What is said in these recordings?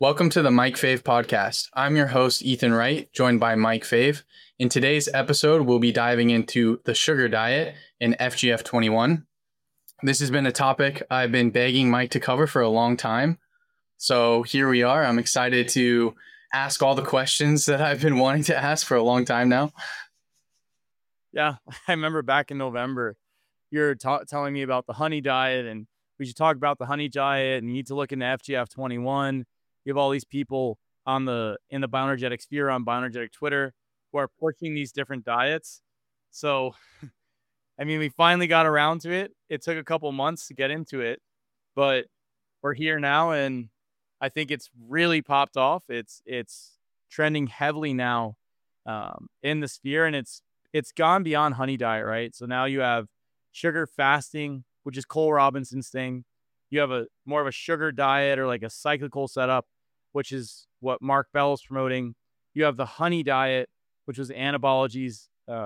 Welcome to the Mike Fave podcast. I'm your host, Ethan Wright, joined by Mike Fave. In today's episode, we'll be diving into the sugar diet and FGF21. This has been a topic I've been begging Mike to cover for a long time. So here we are. I'm excited to ask all the questions that I've been wanting to ask for a long time now. Yeah, I remember back in November, you're telling me about the honey diet, and we should talk about the honey diet, and you need to look into FGF21. You have all these people in the bioenergetic sphere on bioenergetic Twitter who are pushing these different diets. So, I mean, we finally got around to it. It took a couple months to get into it, but we're here now, and I think it's really popped off. It's trending heavily now in the sphere, and it's gone beyond honey diet, right? So now you have sugar fasting, which is Cole Robinson's thing. You have a more of a sugar diet or like a cyclical setup, which is what Mark Bell is promoting. You have the honey diet, which was Anabology's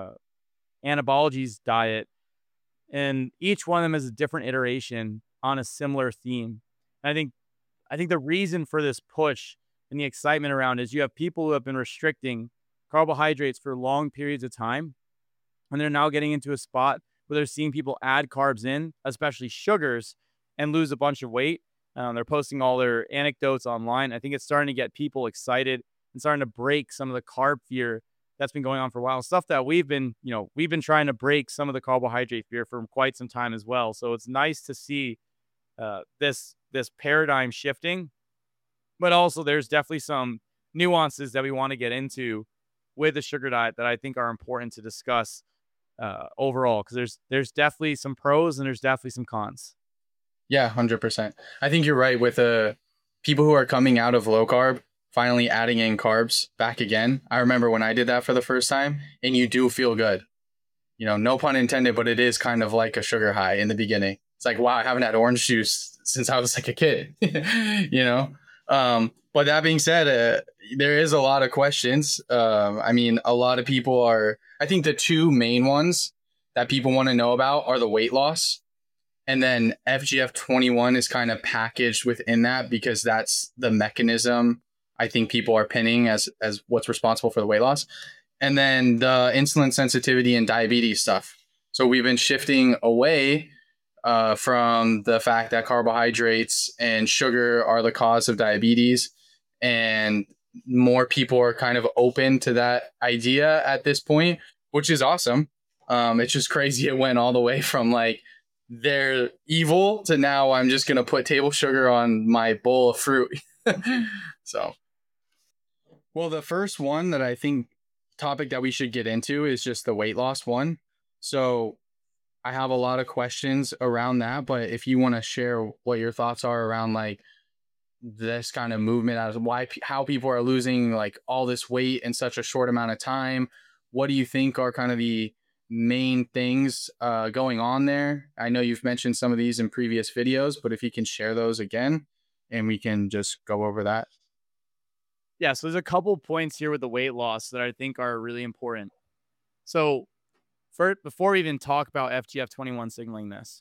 diet. And each one of them is a different iteration on a similar theme. And I think the reason for this push and the excitement around is you have people who have been restricting carbohydrates for long periods of time, and they're now getting into a spot where they're seeing people add carbs in, especially sugars, and lose a bunch of weight. They're posting all their anecdotes online. I think it's starting to get people excited and starting to break some of the carb fear that's been going on for a while. Stuff that we've been trying to break some of the carbohydrate fear for quite some time as well. So it's nice to see this paradigm shifting, but also there's definitely some nuances that we want to get into with the sugar diet that I think are important to discuss overall, because there's definitely some pros and there's definitely some cons. Yeah, 100%. I think you're right with people who are coming out of low carb, finally adding in carbs back again. I remember when I did that for the first time, and you do feel good. You know, no pun intended, but it is kind of like a sugar high in the beginning. It's like, wow, I haven't had orange juice since I was like a kid, you know? But that being said, there is a lot of questions. I mean, a lot of people I think the two main ones that people want to know about are the weight loss. And then FGF21 is kind of packaged within that because that's the mechanism I think people are pinning as what's responsible for the weight loss. And then the insulin sensitivity and diabetes stuff. So we've been shifting away from the fact that carbohydrates and sugar are the cause of diabetes. And more people are kind of open to that idea at this point, which is awesome. It's just crazy. It went all the way from like, they're evil to now I'm just going to put table sugar on my bowl of fruit. So, well, the first one that I think topic that we should get into is just the weight loss one. So I have a lot of questions around that, but if you want to share what your thoughts are around like this kind of movement, as how people are losing like all this weight in such a short amount of time, what do you think are kind of the main things going on there? I know you've mentioned some of these in previous videos, but if you can share those again and we can just go over that. Yeah, so there's a couple points here with the weight loss that I think are really important. So before we even talk about FGF21 signaling this,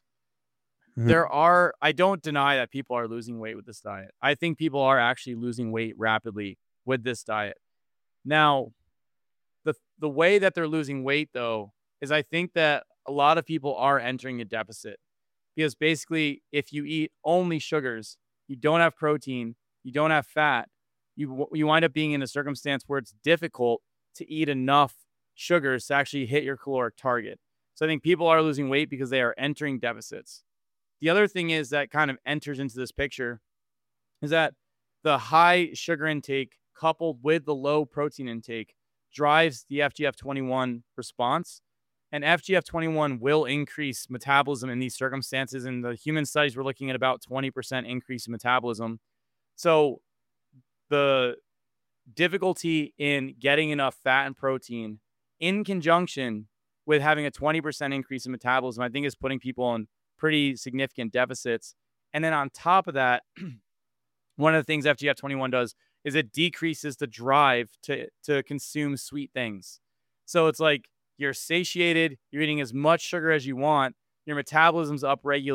I don't deny that people are losing weight with this diet. I think people are actually losing weight rapidly with this diet. Now, the way that they're losing weight, though, is I think that a lot of people are entering a deficit, because basically if you eat only sugars, you don't have protein, you don't have fat, you wind up being in a circumstance where it's difficult to eat enough sugars to actually hit your caloric target. So I think people are losing weight because they are entering deficits. The other thing is that kind of enters into this picture is that the high sugar intake coupled with the low protein intake drives the FGF21 response. And FGF21 will increase metabolism in these circumstances. In the human studies, we're looking at about 20% increase in metabolism. So the difficulty in getting enough fat and protein in conjunction with having a 20% increase in metabolism, I think is putting people on pretty significant deficits. And then on top of that, one of the things FGF21 does is it decreases the drive to consume sweet things. So it's like you're satiated, you're eating as much sugar as you want, your metabolism's upregulated,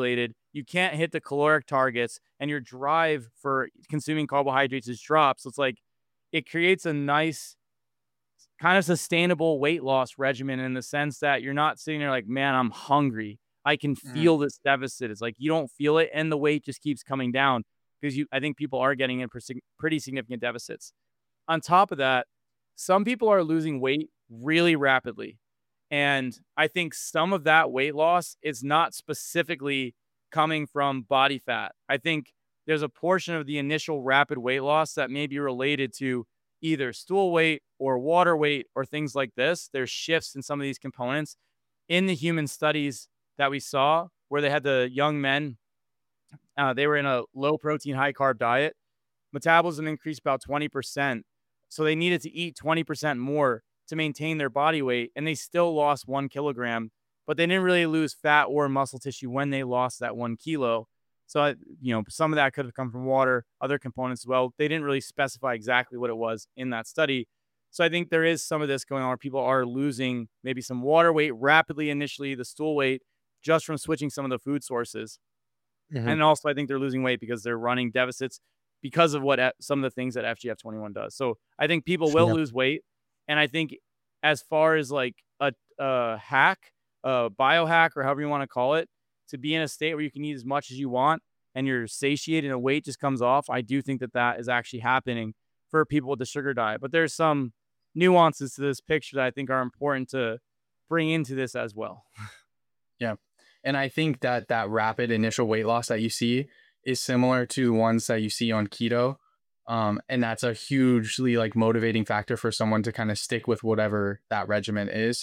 you can't hit the caloric targets and your drive for consuming carbohydrates is dropped. So it's like it creates a nice kind of sustainable weight loss regimen in the sense that you're not sitting there like, man, I'm hungry. I can Mhm. feel this deficit. It's like you don't feel it and the weight just keeps coming down because I think people are getting in pretty significant deficits. On top of that, some people are losing weight really rapidly. And I think some of that weight loss is not specifically coming from body fat. I think there's a portion of the initial rapid weight loss that may be related to either stool weight or water weight or things like this. There's shifts in some of these components in the human studies that we saw where they had the young men, they were in a low protein, high carb diet. Metabolism increased about 20%. So they needed to eat 20% more to maintain their body weight. And they still lost 1 kilogram, but they didn't really lose fat or muscle tissue when they lost that 1 kilo. So, some of that could have come from water, other components as well. They didn't really specify exactly what it was in that study. So I think there is some of this going on where people are losing maybe some water weight rapidly initially, the stool weight, just from switching some of the food sources. Mhm. And also, I think they're losing weight because they're running deficits because of what some of the things that FGF21 does. So I think people will Yeah. lose weight. And I think as far as like a hack, a biohack, or however you want to call it, to be in a state where you can eat as much as you want and you're satiated and the weight just comes off, I do think that that is actually happening for people with the sugar diet. But there's some nuances to this picture that I think are important to bring into this as well. Yeah. And I think that that rapid initial weight loss that you see is similar to ones that you see on keto. And that's a hugely like motivating factor for someone to kind of stick with whatever that regimen is.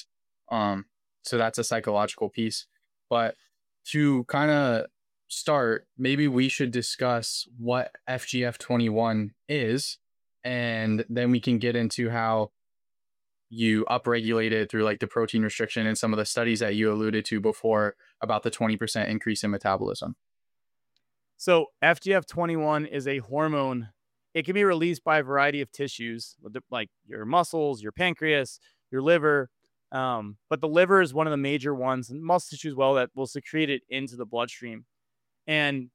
So that's a psychological piece. But to kind of start, maybe we should discuss what FGF21 is, and then we can get into how you upregulate it through like the protein restriction and some of the studies that you alluded to before about the 20% increase in metabolism. So FGF21 is a hormone. It can be released by a variety of tissues, like your muscles, your pancreas, your liver. But the liver is one of the major ones, and muscle tissue as well, that will secrete it into the bloodstream. And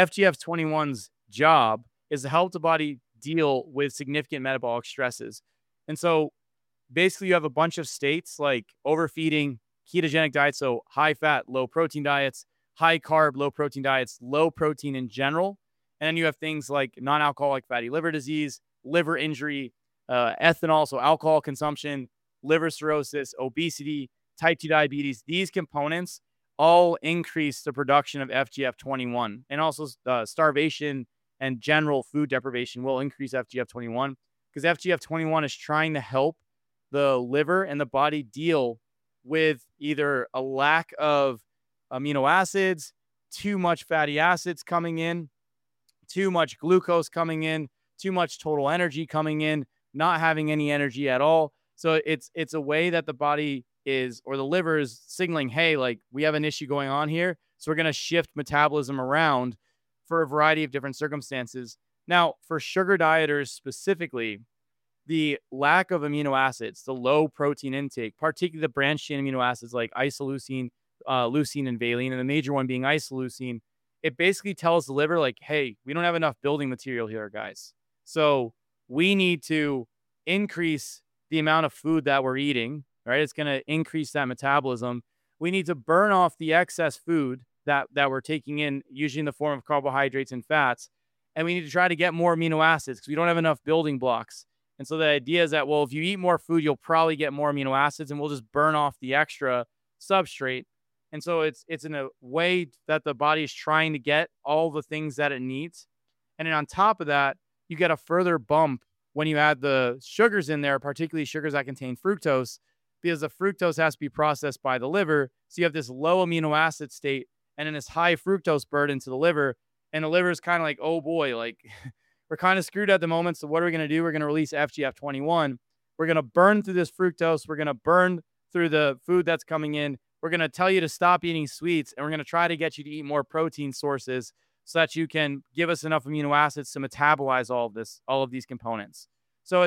FGF21's job is to help the body deal with significant metabolic stresses. And so basically, you have a bunch of states like overfeeding, ketogenic diets, so high fat, low protein diets, high carb, low protein diets, low protein in general. And then you have things like non alcoholic fatty liver disease, liver injury, ethanol, so alcohol consumption, liver cirrhosis, obesity, type 2 diabetes. These components all increase the production of FGF21. And also starvation and general food deprivation will increase FGF21 because FGF21 is trying to help the liver and the body deal with either a lack of amino acids, too much fatty acids coming in, too much glucose coming in, too much total energy coming in, not having any energy at all. So it's a way that the body is, or the liver is signaling, hey, like we have an issue going on here. So we're going to shift metabolism around for a variety of different circumstances. Now, for sugar dieters specifically, the lack of amino acids, the low protein intake, particularly the branched chain amino acids like isoleucine, leucine, and valine, and the major one being isoleucine, it basically tells the liver, like, hey, we don't have enough building material here, guys. So we need to increase the amount of food that we're eating, right? It's going to increase that metabolism. We need to burn off the excess food that we're taking in, usually in the form of carbohydrates and fats. And we need to try to get more amino acids because we don't have enough building blocks. And so the idea is that, well, if you eat more food, you'll probably get more amino acids and we'll just burn off the extra substrate. And so it's in a way that the body is trying to get all the things that it needs. And then on top of that, you get a further bump when you add the sugars in there, particularly sugars that contain fructose, because the fructose has to be processed by the liver. So you have this low amino acid state and then this high fructose burden to the liver. And the liver is kind of like, oh boy, like we're kind of screwed at the moment. So what are we going to do? We're going to release FGF21. We're going to burn through this fructose. We're going to burn through the food that's coming in. We're going to tell you to stop eating sweets, and we're going to try to get you to eat more protein sources so that you can give us enough amino acids to metabolize all of these components. So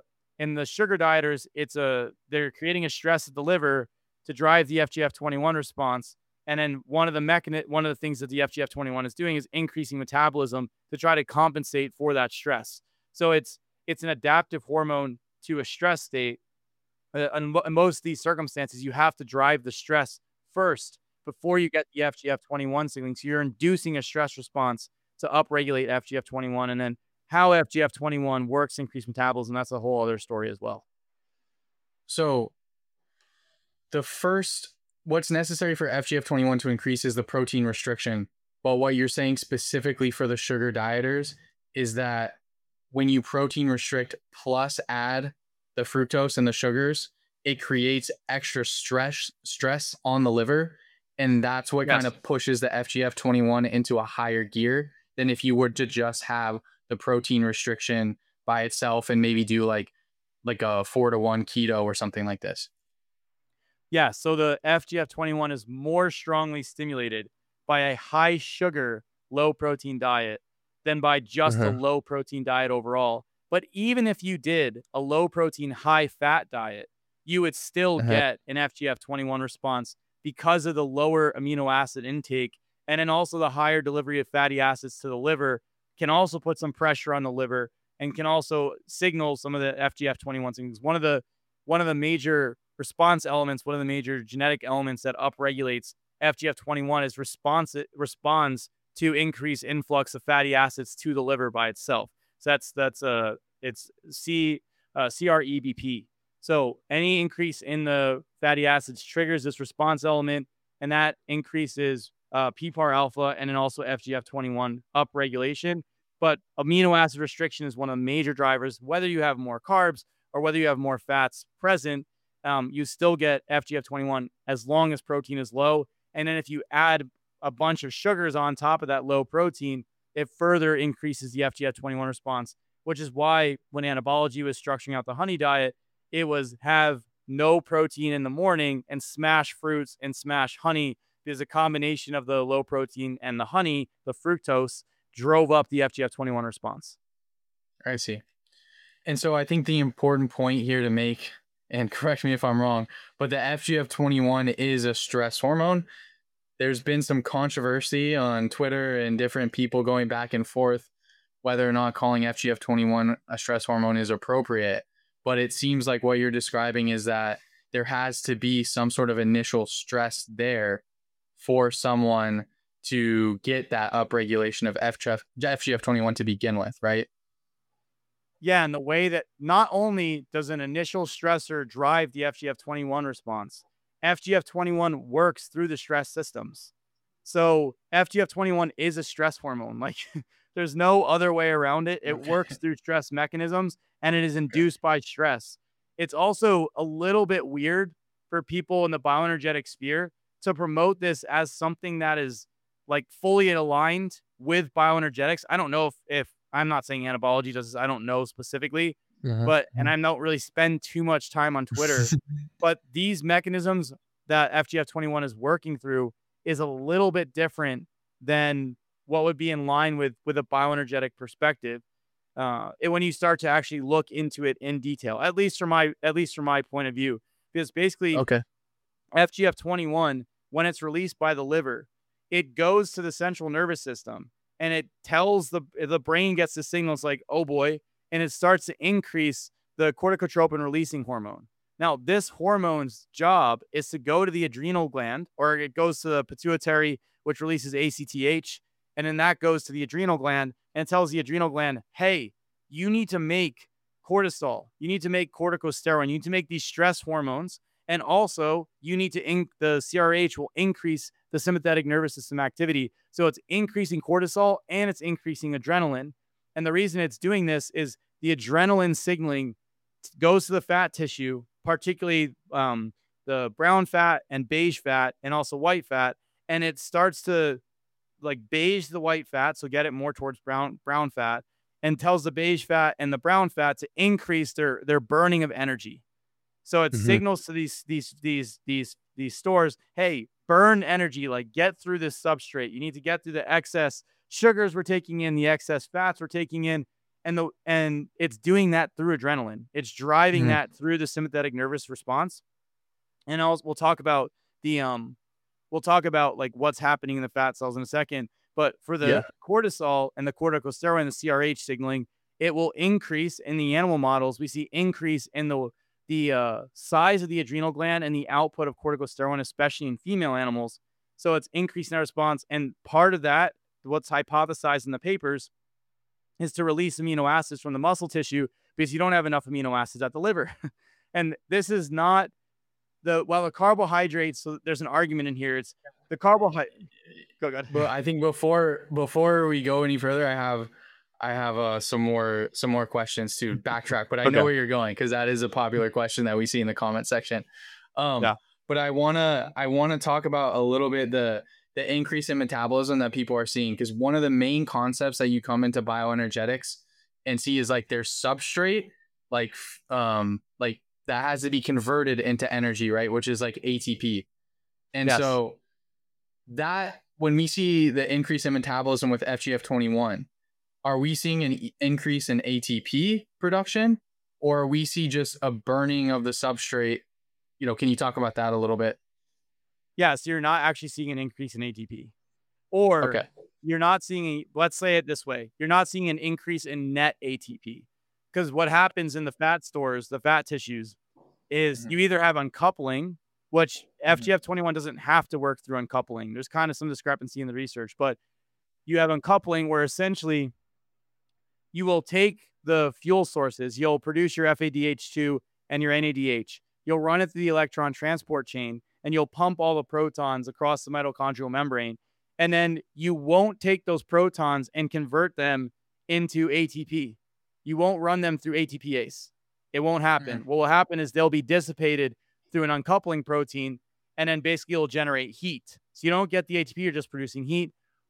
in the sugar dieters, they're creating a stress at the liver to drive the FGF21 response. And then one of the things that the FGF21 is doing is increasing metabolism to try to compensate for that stress. So it's an adaptive hormone to a stress state. In most of these circumstances, you have to drive the stress first before you get the FGF21 signaling. So you're inducing a stress response to upregulate FGF21. And then how FGF21 works, increase metabolism, that's a whole other story as well. So what's necessary for FGF21 to increase is the protein restriction. But what you're saying specifically for the sugar dieters is that when you protein restrict plus add the fructose and the sugars, it creates extra stress on the liver. And that's what kind of pushes the FGF21 into a higher gear than if you were to just have the protein restriction by itself and maybe do like a 4-to-1 keto or something like this. Yeah, so the FGF21 is more strongly stimulated by a high sugar, low protein diet than by just a low protein diet overall. But even if you did a low protein, high fat diet, you would still get an FGF21 response because of the lower amino acid intake. And then also the higher delivery of fatty acids to the liver can also put some pressure on the liver and can also signal some of the FGF21 things. One of the major response elements, one of the major genetic elements that upregulates FGF21 is responds to increased influx of fatty acids to the liver by itself. So it's CREBP. So any increase in the fatty acids triggers this response element, and that increases PPAR alpha and then also FGF21 upregulation. But amino acid restriction is one of the major drivers. Whether you have more carbs or whether you have more fats present, you still get FGF21 as long as protein is low. And then if you add a bunch of sugars on top of that low protein, it further increases the FGF21 response, which is why when Anabology was structuring out the honey diet, it was have no protein in the morning and smash fruits and smash honey, because a combination of the low protein and the honey, the fructose, drove up the FGF21 response. I see. And so I think the important point here to make, and correct me if I'm wrong, but the FGF21 is a stress hormone. There's been some controversy on Twitter and different people going back and forth whether or not calling FGF21 a stress hormone is appropriate. But it seems like what you're describing is that there has to be some sort of initial stress there for someone to get that upregulation of FGF21 to begin with, right? Yeah, and the way that not only does an initial stressor drive the FGF21 response, FGF21 works through the stress systems. So FGF21 is a stress hormone. Like there's no other way around it. It works through stress mechanisms and it is induced by stress. It's also a little bit weird for people in the bioenergetic sphere to promote this as something that is like fully aligned with bioenergetics. I don't know if I'm not saying Anabology does this. I don't know specifically, but, and I don't really spend too much time on Twitter, but these mechanisms that FGF21 is working through is a little bit different than what would be in line with a bioenergetic perspective. When you start to actually look into it in detail, at least from my point of view, because basically FGF21, when it's released by the liver, it goes to the central nervous system and it tells the brain gets the signals like, oh boy, and it starts to increase the corticotropin releasing hormone. Now, this hormone's job is to go to the adrenal gland, or it goes to the pituitary, which releases ACTH, and then that goes to the adrenal gland and tells the adrenal gland, hey, you need to make cortisol, you need to make corticosteroid, you need to make these stress hormones, and also you need to the CRH will increase the sympathetic nervous system activity. So it's increasing cortisol and it's increasing adrenaline. And the reason it's doing this is the adrenaline signaling goes to the fat tissue, particularly the brown fat and beige fat and also white fat. And it starts to like beige the white fat, so get it more towards brown fat, and tells the beige fat and the brown fat to increase their burning of energy. So it signals to these stores, hey, burn energy, like get through this substrate. You need to get through the excess sugars we're taking in, the excess fats we're taking in, and it's doing that through adrenaline. It's driving that through the sympathetic nervous response. And we'll talk about the we'll talk about like what's happening in the fat cells in a second. But for Yeah. the cortisol and the corticosteroid and the CRH signaling, it will increase in the animal models. We see increase in the size of the adrenal gland and the output of corticosteroid, especially in female animals. So it's increasing our response. And part of that, what's hypothesized in the papers, is to release amino acids from the muscle tissue because you don't have enough amino acids at the liver. And this is not the carbohydrates. So there's an argument in here. It's the carbohydrate. Go ahead. But I think before we go any further, I have some more questions to backtrack, but I know where you're going because that is a popular question that we see in the comment section. Yeah. But I wanna talk about a little bit the increase in metabolism that people are seeing, because one of the main concepts that you come into bioenergetics and see is like their substrate, like that has to be converted into energy, right? Which is like ATP. And Yes. so that when we see the increase in metabolism with FGF21, are we seeing an increase in ATP production, or are we see just a burning of the substrate? You know, can you talk about that a little bit? Yeah, so you're not actually seeing an increase in ATP. Or Okay. you're not seeing, let's say it this way, you're not seeing an increase in net ATP. Because what happens in the fat stores, the fat tissues, is you either have uncoupling, which FGF21 doesn't have to work through uncoupling. There's kind of some discrepancy in the research, but you have uncoupling where essentially you will take the fuel sources, you'll produce your FADH2 and your NADH, you'll run it through the electron transport chain, and you'll pump all the protons across the mitochondrial membrane. And then you won't take those protons and convert them into ATP. You won't run them through ATPase. It won't happen. What will happen is they'll be dissipated through an uncoupling protein, and then basically it'll generate heat. So you don't get the ATP, you're just producing heat.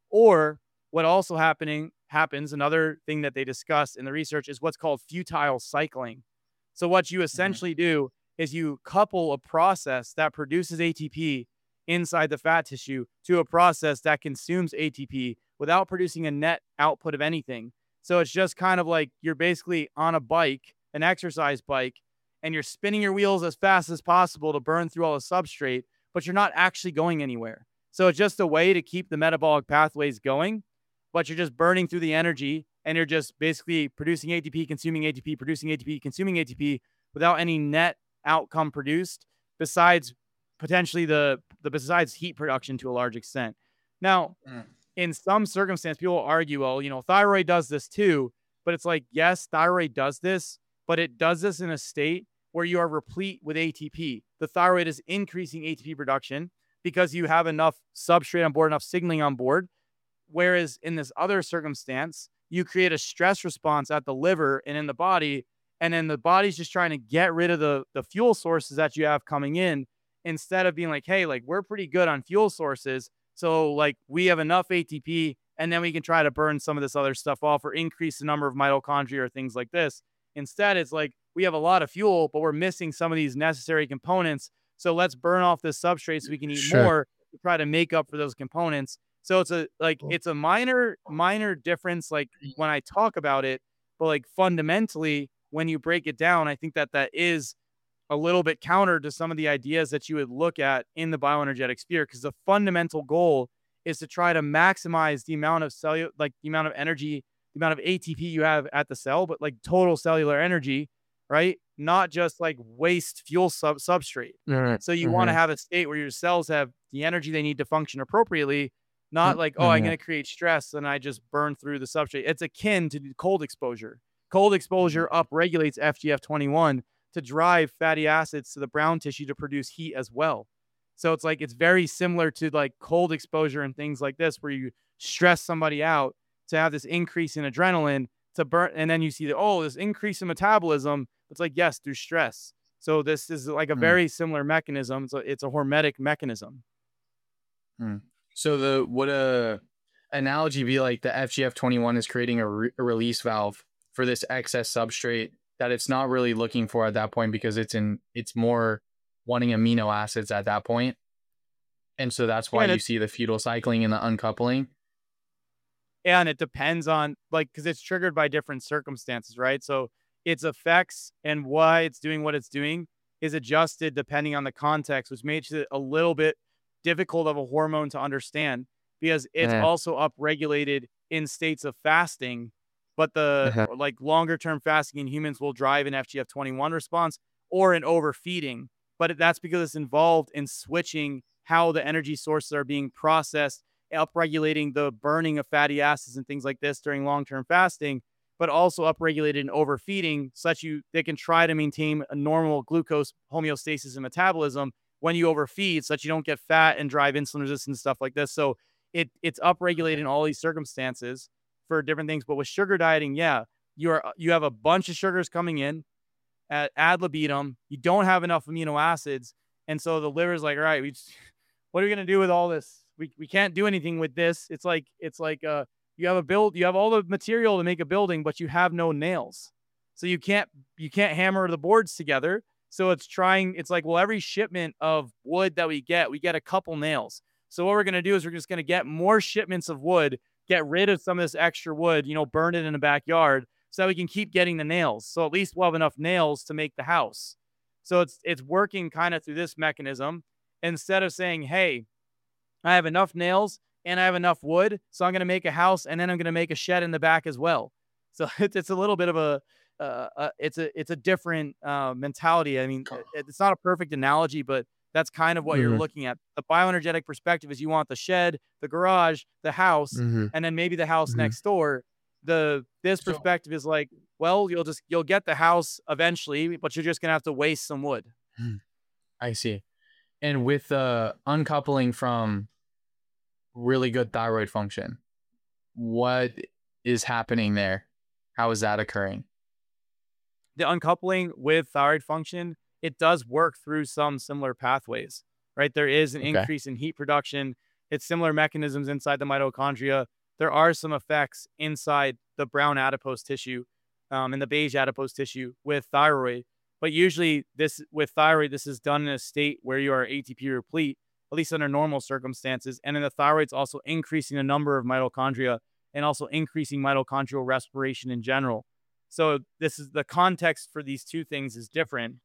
Or what also happens, another thing that they discuss in the research is what's called futile cycling. So what you essentially do is you couple a process that produces ATP inside the fat tissue to a process that consumes ATP without producing a net output of anything. So it's just kind of like you're basically on a bike, an exercise bike, and you're spinning your wheels as fast as possible to burn through all the substrate, but you're not actually going anywhere. So it's just a way to keep the metabolic pathways going, but you're just burning through the energy, and you're just basically producing ATP, consuming ATP, producing ATP, consuming ATP without any net outcome produced besides potentially besides heat production to a large extent. Now, in some circumstance, people will argue, well, thyroid does this too, but it's like, yes, thyroid does this, but it does this in a state where you are replete with ATP. The thyroid is increasing ATP production because you have enough substrate on board, enough signaling on board. Whereas in this other circumstance, you create a stress response at the liver and in the body, and then the body's just trying to get rid of the fuel sources that you have coming in, instead of being like, hey, like we're pretty good on fuel sources, so like we have enough ATP, and then we can try to burn some of this other stuff off or increase the number of mitochondria or things like this. Instead, it's like we have a lot of fuel, but we're missing some of these necessary components. So let's burn off this substrate so we can eat more to try to make up for those components. So it's a minor difference, like when I talk about it, but like fundamentally, when you break it down, I think that is a little bit counter to some of the ideas that you would look at in the bioenergetic sphere, because the fundamental goal is to try to maximize the amount of the amount of energy, the amount of ATP you have at the cell, but like total cellular energy, right? Not just like waste fuel substrate. So you want to have a state where your cells have the energy they need to function appropriately, not like, oh, I'm going to create stress and I just burn through the substrate. It's akin to cold exposure. Cold exposure upregulates FGF21 to drive fatty acids to the brown tissue to produce heat as well. So it's like, it's very similar to like cold exposure and things like this, where you stress somebody out to have this increase in adrenaline to burn. And then you see this increase in metabolism. It's like, yes, through stress. So this is like a very similar mechanism. So it's a hormetic mechanism. So would a analogy be like the FGF21 is creating a release valve for this excess substrate that it's not really looking for at that point, because it's more wanting amino acids at that point. And so that's why you see the futile cycling and the uncoupling. And it depends on because it's triggered by different circumstances, right? So its effects and why it's doing what it's doing is adjusted depending on the context, which makes it a little bit difficult of a hormone to understand because it's also upregulated in states of fasting, but the like longer term fasting in humans will drive an FGF21 response or an overfeeding. But that's because it's involved in switching how the energy sources are being processed, upregulating the burning of fatty acids and things like this during long-term fasting, but also upregulated in overfeeding such they can try to maintain a normal glucose homeostasis and metabolism when you overfeed such you don't get fat and drive insulin resistance, stuff like this. So it's upregulated in all these circumstances for different things. But with sugar dieting, you have a bunch of sugars coming in at ad libitum. You don't have enough amino acids. And so the liver's like, all right, what are we going to do with all this? We can't do anything with this. It's like you have all the material to make a building, but you have no nails. So you can't hammer the boards together. So it's like, well, every shipment of wood that we get a couple nails. So what we're going to do is we're just going to get more shipments of wood, get rid of some of this extra wood, burn it in the backyard so that we can keep getting the nails. So at least we'll have enough nails to make the house. So it's working kind of through this mechanism instead of saying, hey, I have enough nails and I have enough wood, so I'm going to make a house and then I'm going to make a shed in the back as well. So it's a little bit of it's a different mentality. I mean, it's not a perfect analogy, but that's kind of what you're looking at. The bioenergetic perspective is you want the shed, the garage, the house, and then maybe the house next door. This perspective is like, well, you'll get the house eventually, but you're just going to have to waste some wood. I see. And with uncoupling from really good thyroid function, what is happening there? How is that occurring? The uncoupling with thyroid function, it does work through some similar pathways, right? There is an increase in heat production. It's similar mechanisms inside the mitochondria. There are some effects inside the brown adipose tissue and the beige adipose tissue with thyroid. But usually with thyroid, this is done in a state where you are ATP replete, at least under normal circumstances. And then the thyroid's also increasing the number of mitochondria and also increasing mitochondrial respiration in general. So this is the context for these two things is different.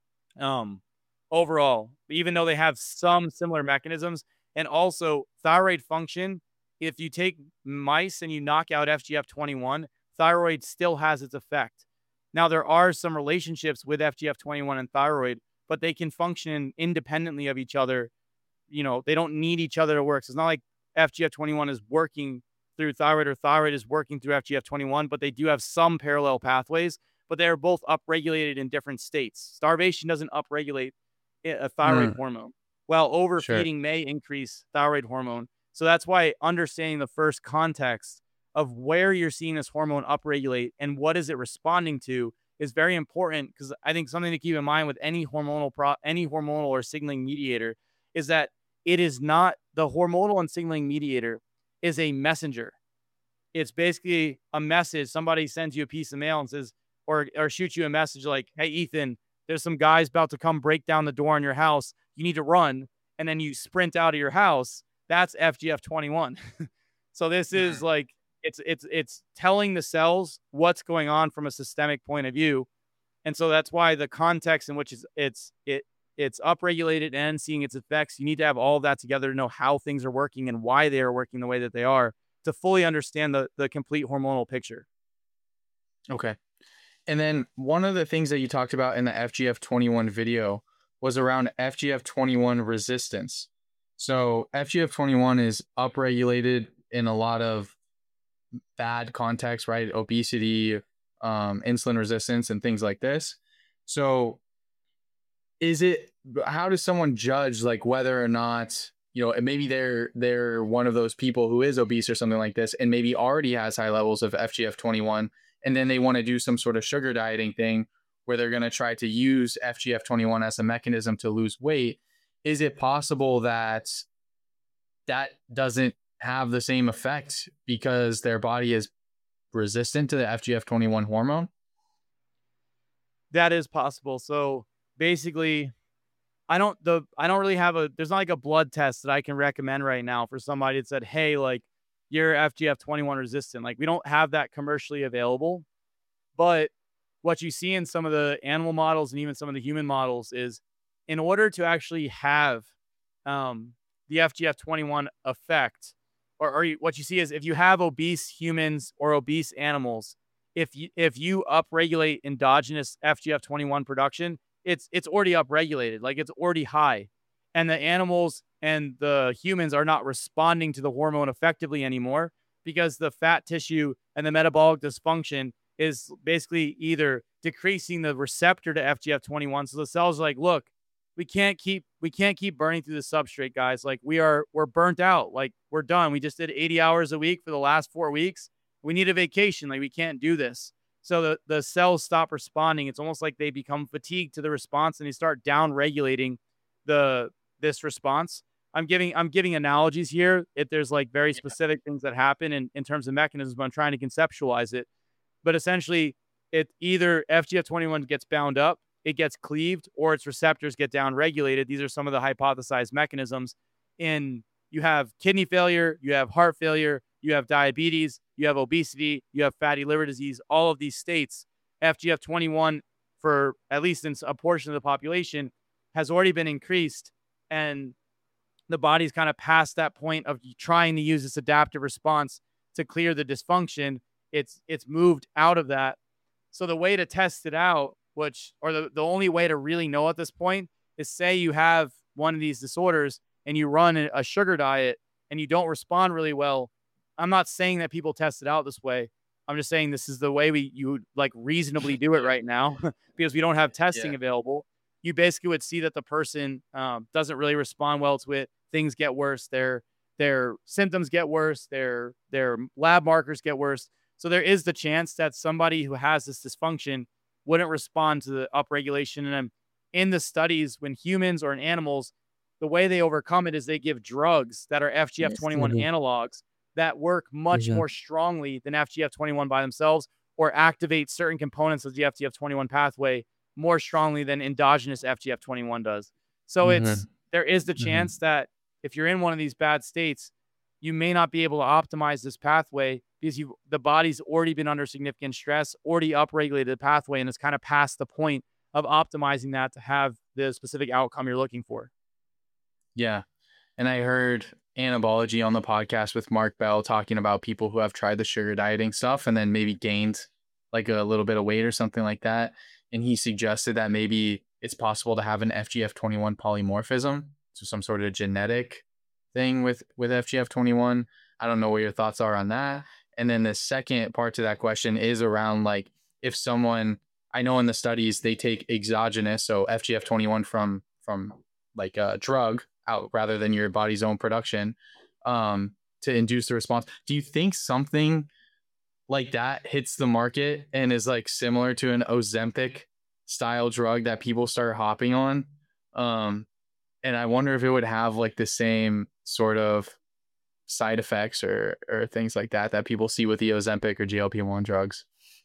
Overall, even though they have some similar mechanisms, and also thyroid function, if you take mice and you knock out FGF21, thyroid still has its effect. Now, there are some relationships with FGF21 and thyroid, but they can function independently of each other. They don't need each other to work. So it's not like FGF21 is working through thyroid or thyroid is working through FGF21, but they do have some parallel pathways, but they are both upregulated in different states. Starvation doesn't upregulate a thyroid hormone, while overfeeding may increase thyroid hormone. So that's why understanding the first context of where you're seeing this hormone upregulate and what is it responding to is very important, because I think something to keep in mind with any hormonal or signaling mediator is that it is not the hormonal and signaling mediator is a messenger. It's basically a message. Somebody sends you a piece of mail and says, or shoots you a message like, hey, Ethan, there's some guys about to come break down the door on your house. You need to run. And then you sprint out of your house. That's FGF21. So this is like, it's telling the cells what's going on from a systemic point of view. And so that's why the context in which it's upregulated and seeing its effects, you need to have all of that together to know how things are working and why they are working the way that they are to fully understand the complete hormonal picture. Okay. And then one of the things that you talked about in the FGF21 video was around FGF21 resistance. So FGF21 is upregulated in a lot of bad contexts, right? Obesity, insulin resistance, and things like this. So how does someone judge like whether or not, maybe they're one of those people who is obese or something like this and maybe already has high levels of FGF21, and then they want to do some sort of sugar dieting thing where they're going to try to use FGF21 as a mechanism to lose weight? Is it possible that doesn't have the same effect because their body is resistant to the FGF21 hormone? That is possible. So basically, I don't really have there's not like a blood test that I can recommend right now for somebody that said, hey, like you're FGF21 resistant. Like we don't have that commercially available, but what you see in some of the animal models and even some of the human models is in order to actually have the FGF21 effect, what you see is if you have obese humans or obese animals, if you upregulate endogenous FGF21 production, it's already upregulated, like it's already high, and the animals and the humans are not responding to the hormone effectively anymore because the fat tissue and the metabolic dysfunction is basically either decreasing the receptor to FGF21. So the cells are like, look, we can't keep burning through the substrate, guys. Like we're burnt out. Like we're done. We just did 80 hours a week for the last 4 weeks. We need a vacation. Like we can't do this. So the cells stop responding. It's almost like they become fatigued to the response and they start down regulating this response. I'm giving analogies here. If there's like very specific things that happen in terms of mechanisms, but I'm trying to conceptualize it. But essentially, it either FGF21 gets bound up, it gets cleaved, or its receptors get down regulated. These are some of the hypothesized mechanisms. You have kidney failure, you have heart failure, you have diabetes, you have obesity, you have fatty liver disease. All of these states, FGF21, for at least in a portion of the population, has already been increased, and the body's kind of past that point of trying to use this adaptive response to clear the dysfunction. It's moved out of that. So the way to test it out, the only way to really know at this point, is say you have one of these disorders and you run a sugar diet and you don't respond really well. I'm not saying that people test it out this way. I'm just saying this is the way you would like reasonably do it right now because we don't have testing available. You basically would see that the person doesn't really respond well to it. Things get worse. Their symptoms get worse. Their lab markers get worse. So there is the chance that somebody who has this dysfunction wouldn't respond to the upregulation. And in the studies, when humans or in animals, the way they overcome it is they give drugs that are FGF21 analogs that work much more strongly than FGF21 by themselves, or activate certain components of the FGF21 pathway more strongly than endogenous FGF21 does. So there is the chance that if you're in one of these bad states, you may not be able to optimize this pathway because the body's already been under significant stress, already upregulated the pathway, and it's kind of past the point of optimizing that to have the specific outcome you're looking for. Yeah. And I heard Anabology on the podcast with Mark Bell talking about people who have tried the sugar dieting stuff and then maybe gained like a little bit of weight or something like that. And he suggested that maybe it's possible to have an FGF21 polymorphism, so some sort of genetic thing with FGF21. I don't know what your thoughts are on that. And then the second part to that question is around like if someone, I know in the studies they take exogenous, so FGF21 from like a drug out rather than your body's own production to induce the response. Do you think something like that hits the market and is like similar to an Ozempic style drug that people start hopping on? And I wonder if it would have like the same sort of side effects or things like that people see with the Ozempic or GLP-1 drugs.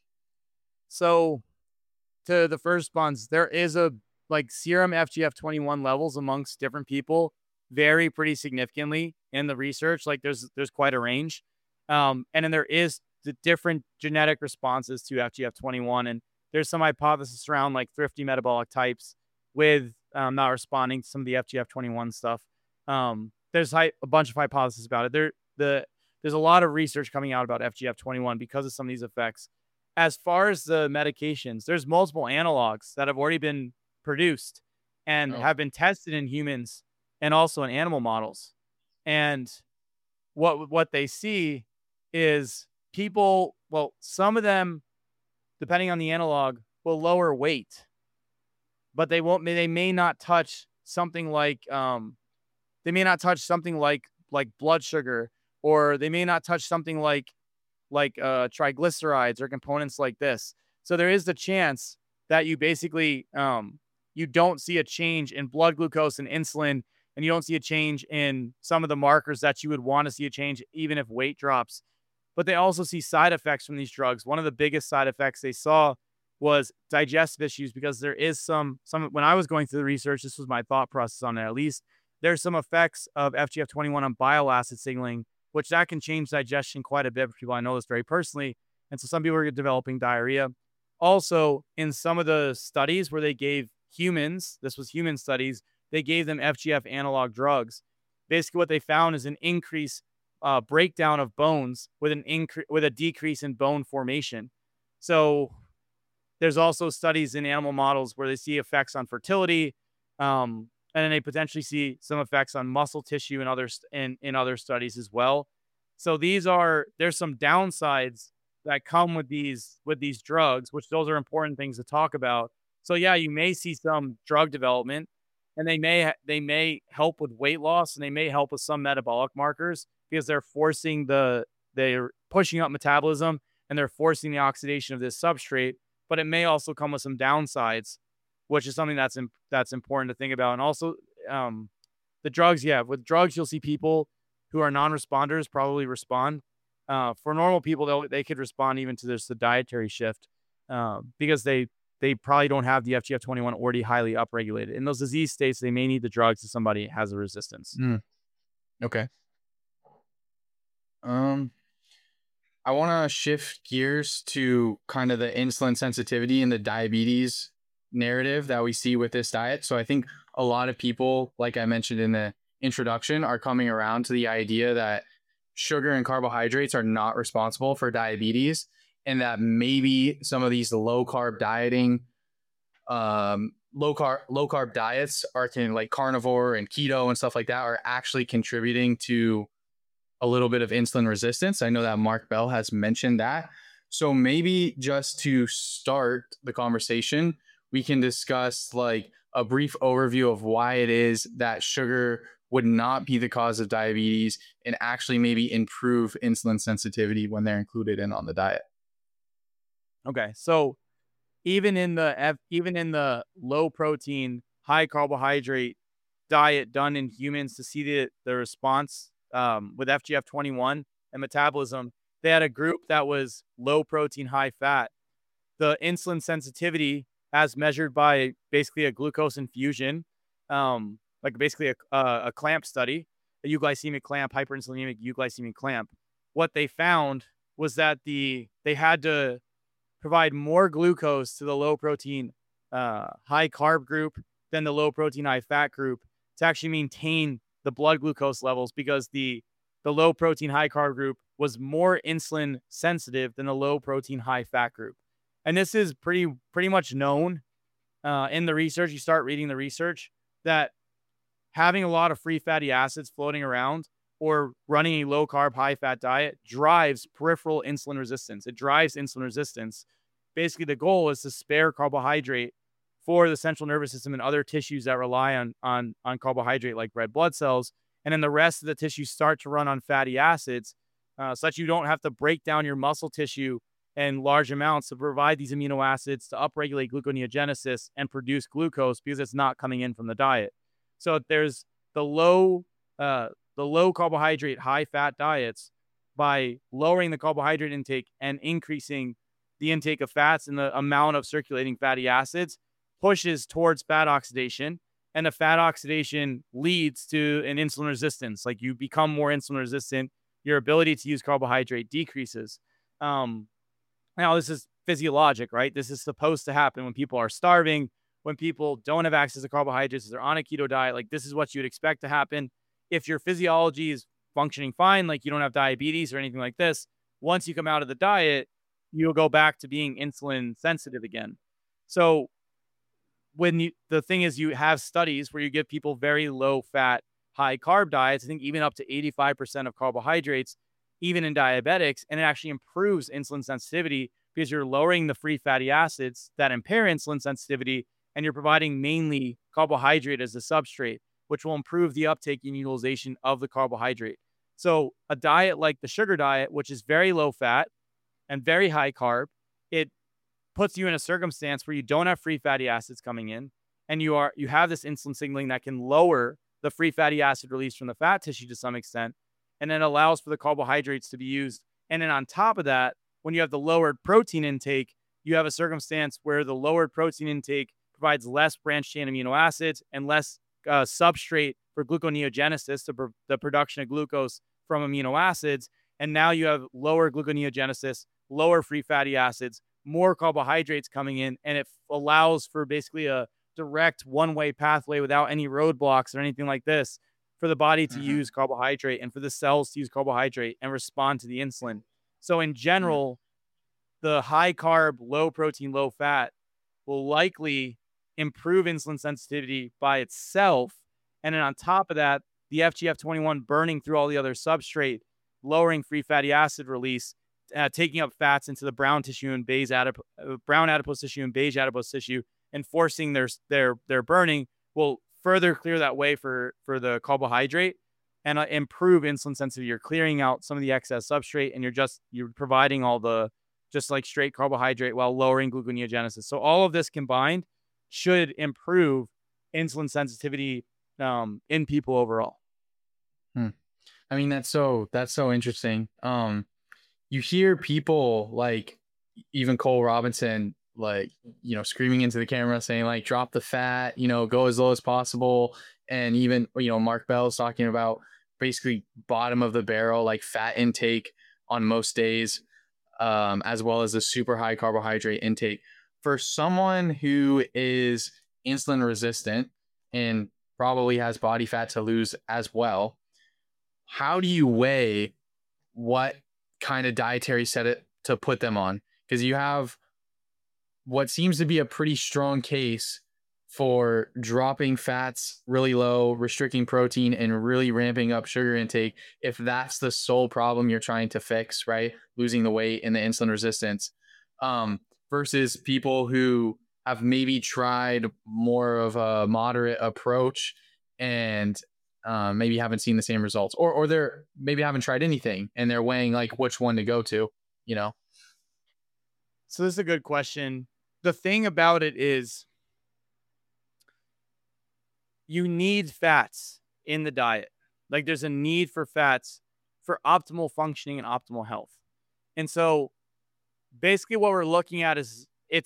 So to the first ones, there is a like serum FGF21 levels amongst different people vary pretty significantly in the research. Like there's quite a range. And then there is the different genetic responses to FGF21. And there's some hypothesis around like thrifty metabolic types with not responding to some of the FGF21 stuff. There's a bunch of hypotheses about it. There's a lot of research coming out about FGF21 because of some of these effects. As far as the medications, there's multiple analogs that have already been produced and have been tested in humans and also in animal models. And what they see is people, well, some of them, depending on the analog, will lower weight, but they may not touch something like blood sugar, or they may not touch something like triglycerides or components like this. So there is the chance that you basically you don't see a change in blood glucose and insulin, and you don't see a change in some of the markers that you would want to see a change even if weight drops. But they also see side effects from these drugs. One of the biggest side effects they saw was digestive issues, because there is some when I was going through the research, this was my thought process on it at least, there's some effects of FGF21 on bile acid signaling, which that can change digestion quite a bit for people. I know this very personally. And so some people are developing diarrhea. Also, in some of the studies where they gave humans, this was human studies, they gave them FGF analog drugs. basically what they found is an increase breakdown of bones with with a decrease in bone formation. So there's also studies in animal models where they see effects on fertility, and then they potentially see some effects on muscle tissue and in other studies as well. So there's some downsides that come with these drugs, which those are important things to talk about. So yeah, you may see some drug development, and they may help with weight loss, and they may help with some metabolic markers because they're pushing up metabolism and they're forcing the oxidation of this substrate. But it may also come with some downsides, which is something that's important to think about. And also, the drugs, with drugs, you'll see people who are non-responders probably respond. For normal people, they could respond even to the dietary shift because they probably don't have the FGF21 already highly upregulated. In those disease states, they may need the drugs if somebody has a resistance. Okay. I want to shift gears to kind of the insulin sensitivity and the diabetes narrative that we see with this diet. So I think a lot of people, like I mentioned in the introduction, are coming around to the idea that sugar and carbohydrates are not responsible for diabetes, and that maybe some of these low carb diets like carnivore and keto and stuff like that are actually contributing to a little bit of insulin resistance. I know that Mark Bell has mentioned that. So maybe just to start the conversation, we can discuss like a brief overview of why it is that sugar would not be the cause of diabetes and actually maybe improve insulin sensitivity when they're included in on the diet. Okay. So even in the low protein, high carbohydrate diet done in humans to see the response with FGF21 and metabolism, they had a group that was low protein, high fat. The insulin sensitivity, as measured by basically a glucose infusion, like basically a clamp study, a euglycemic clamp, hyperinsulinemic euglycemic clamp. What they found was that they had to provide more glucose to the low protein, high carb group than the low protein, high fat group to actually maintain the blood glucose levels, because the low protein, high carb group was more insulin sensitive than the low protein, high fat group. And this is pretty much known in the research. You start reading the research that having a lot of free fatty acids floating around or running a low carb, high fat diet drives peripheral insulin resistance. It drives insulin resistance. Basically, the goal is to spare carbohydrate for the central nervous system and other tissues that rely on carbohydrate, like red blood cells. And then the rest of the tissues start to run on fatty acids, so that you don't have to break down your muscle tissue in large amounts to provide these amino acids to upregulate gluconeogenesis and produce glucose, because it's not coming in from the diet. So there's the low carbohydrate, high fat diets. By lowering the carbohydrate intake and increasing the intake of fats and the amount of circulating fatty acids, pushes towards fat oxidation, and the fat oxidation leads to an insulin resistance. Like, you become more insulin resistant, your ability to use carbohydrate decreases. Now, this is physiologic, right? This is supposed to happen when people are starving, when people don't have access to carbohydrates, they're on a keto diet. Like, this is what you'd expect to happen. If your physiology is functioning fine, like you don't have diabetes or anything like this, once you come out of the diet, you'll go back to being insulin sensitive again. So the thing is, you have studies where you give people very low fat, high carb diets, I think even up to 85% of carbohydrates, even in diabetics, and it actually improves insulin sensitivity because you're lowering the free fatty acids that impair insulin sensitivity, and you're providing mainly carbohydrate as a substrate, which will improve the uptake and utilization of the carbohydrate. So a diet like the sugar diet, which is very low fat and very high carb, it puts you in a circumstance where you don't have free fatty acids coming in, and you have this insulin signaling that can lower the free fatty acid release from the fat tissue to some extent, and then allows for the carbohydrates to be used. And then on top of that, when you have the lowered protein intake, you have a circumstance where the lowered protein intake provides less branched chain amino acids and less substrate for gluconeogenesis, the production of glucose from amino acids. And now you have lower gluconeogenesis, lower free fatty acids, more carbohydrates coming in, and it allows for basically a direct one-way pathway without any roadblocks or anything like this for the body to Mm-hmm. use carbohydrate and for the cells to use carbohydrate and respond to the insulin. So in general, the high carb, low protein, low fat will likely improve insulin sensitivity by itself. And then on top of that, the FGF21 burning through all the other substrate, lowering free fatty acid release, taking up fats into the brown tissue and brown adipose tissue and beige adipose tissue, and forcing their burning will further clear that way for the carbohydrate and improve insulin sensitivity. You're clearing out some of the excess substrate, and you're providing all the just like straight carbohydrate while lowering gluconeogenesis. So all of this combined should improve insulin sensitivity in people overall. I mean, that's so interesting. You hear people like even Cole Robinson, like, you know, screaming into the camera saying like, drop the fat, you know, go as low as possible. And even, you know, Mark Bell's talking about basically bottom of the barrel, like fat intake on most days, as well as a super high carbohydrate intake. For someone who is insulin resistant and probably has body fat to lose as well, how do you weigh what kind of dietary set to put them on? Because you have what seems to be a pretty strong case for dropping fats really low, restricting protein, and really ramping up sugar intake if that's the sole problem you're trying to fix, right? Losing the weight and the insulin resistance, versus people who have maybe tried more of a moderate approach and maybe haven't seen the same results, or they're maybe haven't tried anything and they're weighing like which one to go to, you know? So this is a good question. The thing about it is you need fats in the diet. Like there's a need for fats for optimal functioning and optimal health. And so basically what we're looking at is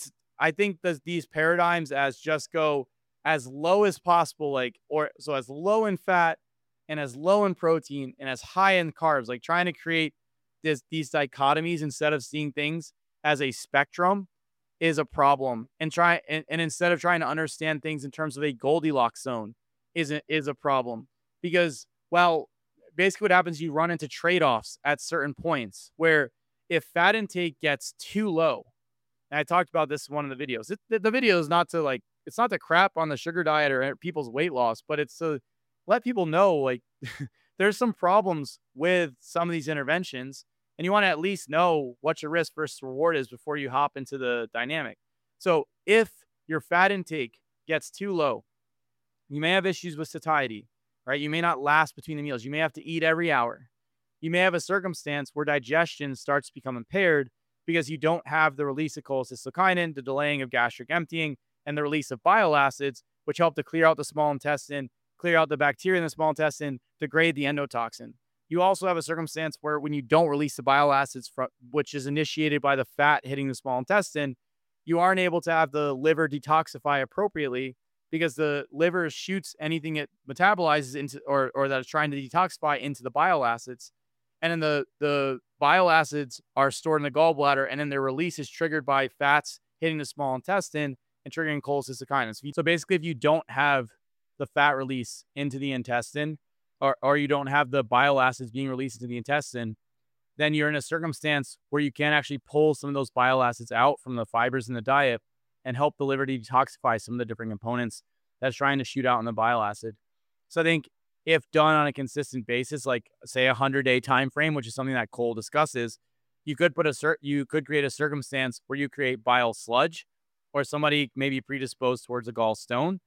I think these paradigms as just go as low as possible, like, or so as low in fat and as low in protein and as high in carbs, like trying to create these dichotomies instead of seeing things as a spectrum is a problem. And instead of trying to understand things in terms of a Goldilocks zone is a problem. Because, well, basically what happens, you run into trade-offs at certain points where if fat intake gets too low, and I talked about this in one of the videos. The video is not to like, it's not to crap on the sugar diet or people's weight loss, but it's to let people know like there's some problems with some of these interventions, and you want to at least know what your risk versus reward is before you hop into the dynamic. So if your fat intake gets too low, you may have issues with satiety, right? You may not last between the meals. You may have to eat every hour. You may have a circumstance where digestion starts to become impaired because you don't have the release of cholecystokinin, the delaying of gastric emptying, and the release of bile acids, which help to clear out the small intestine, clear out the bacteria in the small intestine, degrade the endotoxin. You also have a circumstance where when you don't release the bile acids, which is initiated by the fat hitting the small intestine, you aren't able to have the liver detoxify appropriately because the liver shoots anything it metabolizes into or that it's trying to detoxify into the bile acids. And then the bile acids are stored in the gallbladder, and then their release is triggered by fats hitting the small intestine and triggering cholecystokinin. So basically, if you don't have the fat release into the intestine, or you don't have the bile acids being released into the intestine, then you're in a circumstance where you can actually pull some of those bile acids out from the fibers in the diet and help the liver detoxify some of the different components that's trying to shoot out in the bile acid. So I think if done on a consistent basis, like say 100-day time frame, which is something that Cole discusses, you could create a circumstance where you create bile sludge, or somebody may be predisposed towards a gallstone,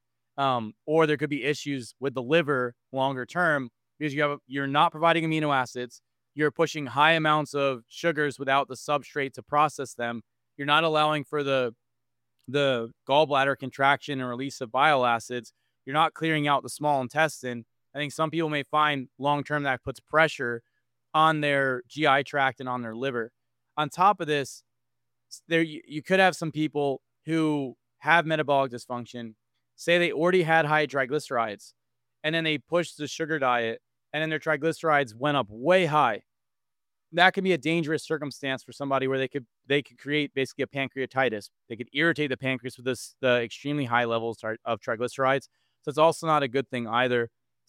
or there could be issues with the liver longer term because you're not providing amino acids, you're pushing high amounts of sugars without the substrate to process them, you're not allowing for the gallbladder contraction and release of bile acids, you're not clearing out the small intestine. I think some people may find long-term that puts pressure on their GI tract and on their liver. On top of this, you could have some people who have metabolic dysfunction, say they already had high triglycerides, and then they pushed the sugar diet, and then their triglycerides went up way high. That can be a dangerous circumstance for somebody where they could create basically a pancreatitis. They could irritate the pancreas with the extremely high levels of triglycerides. So it's also not a good thing either.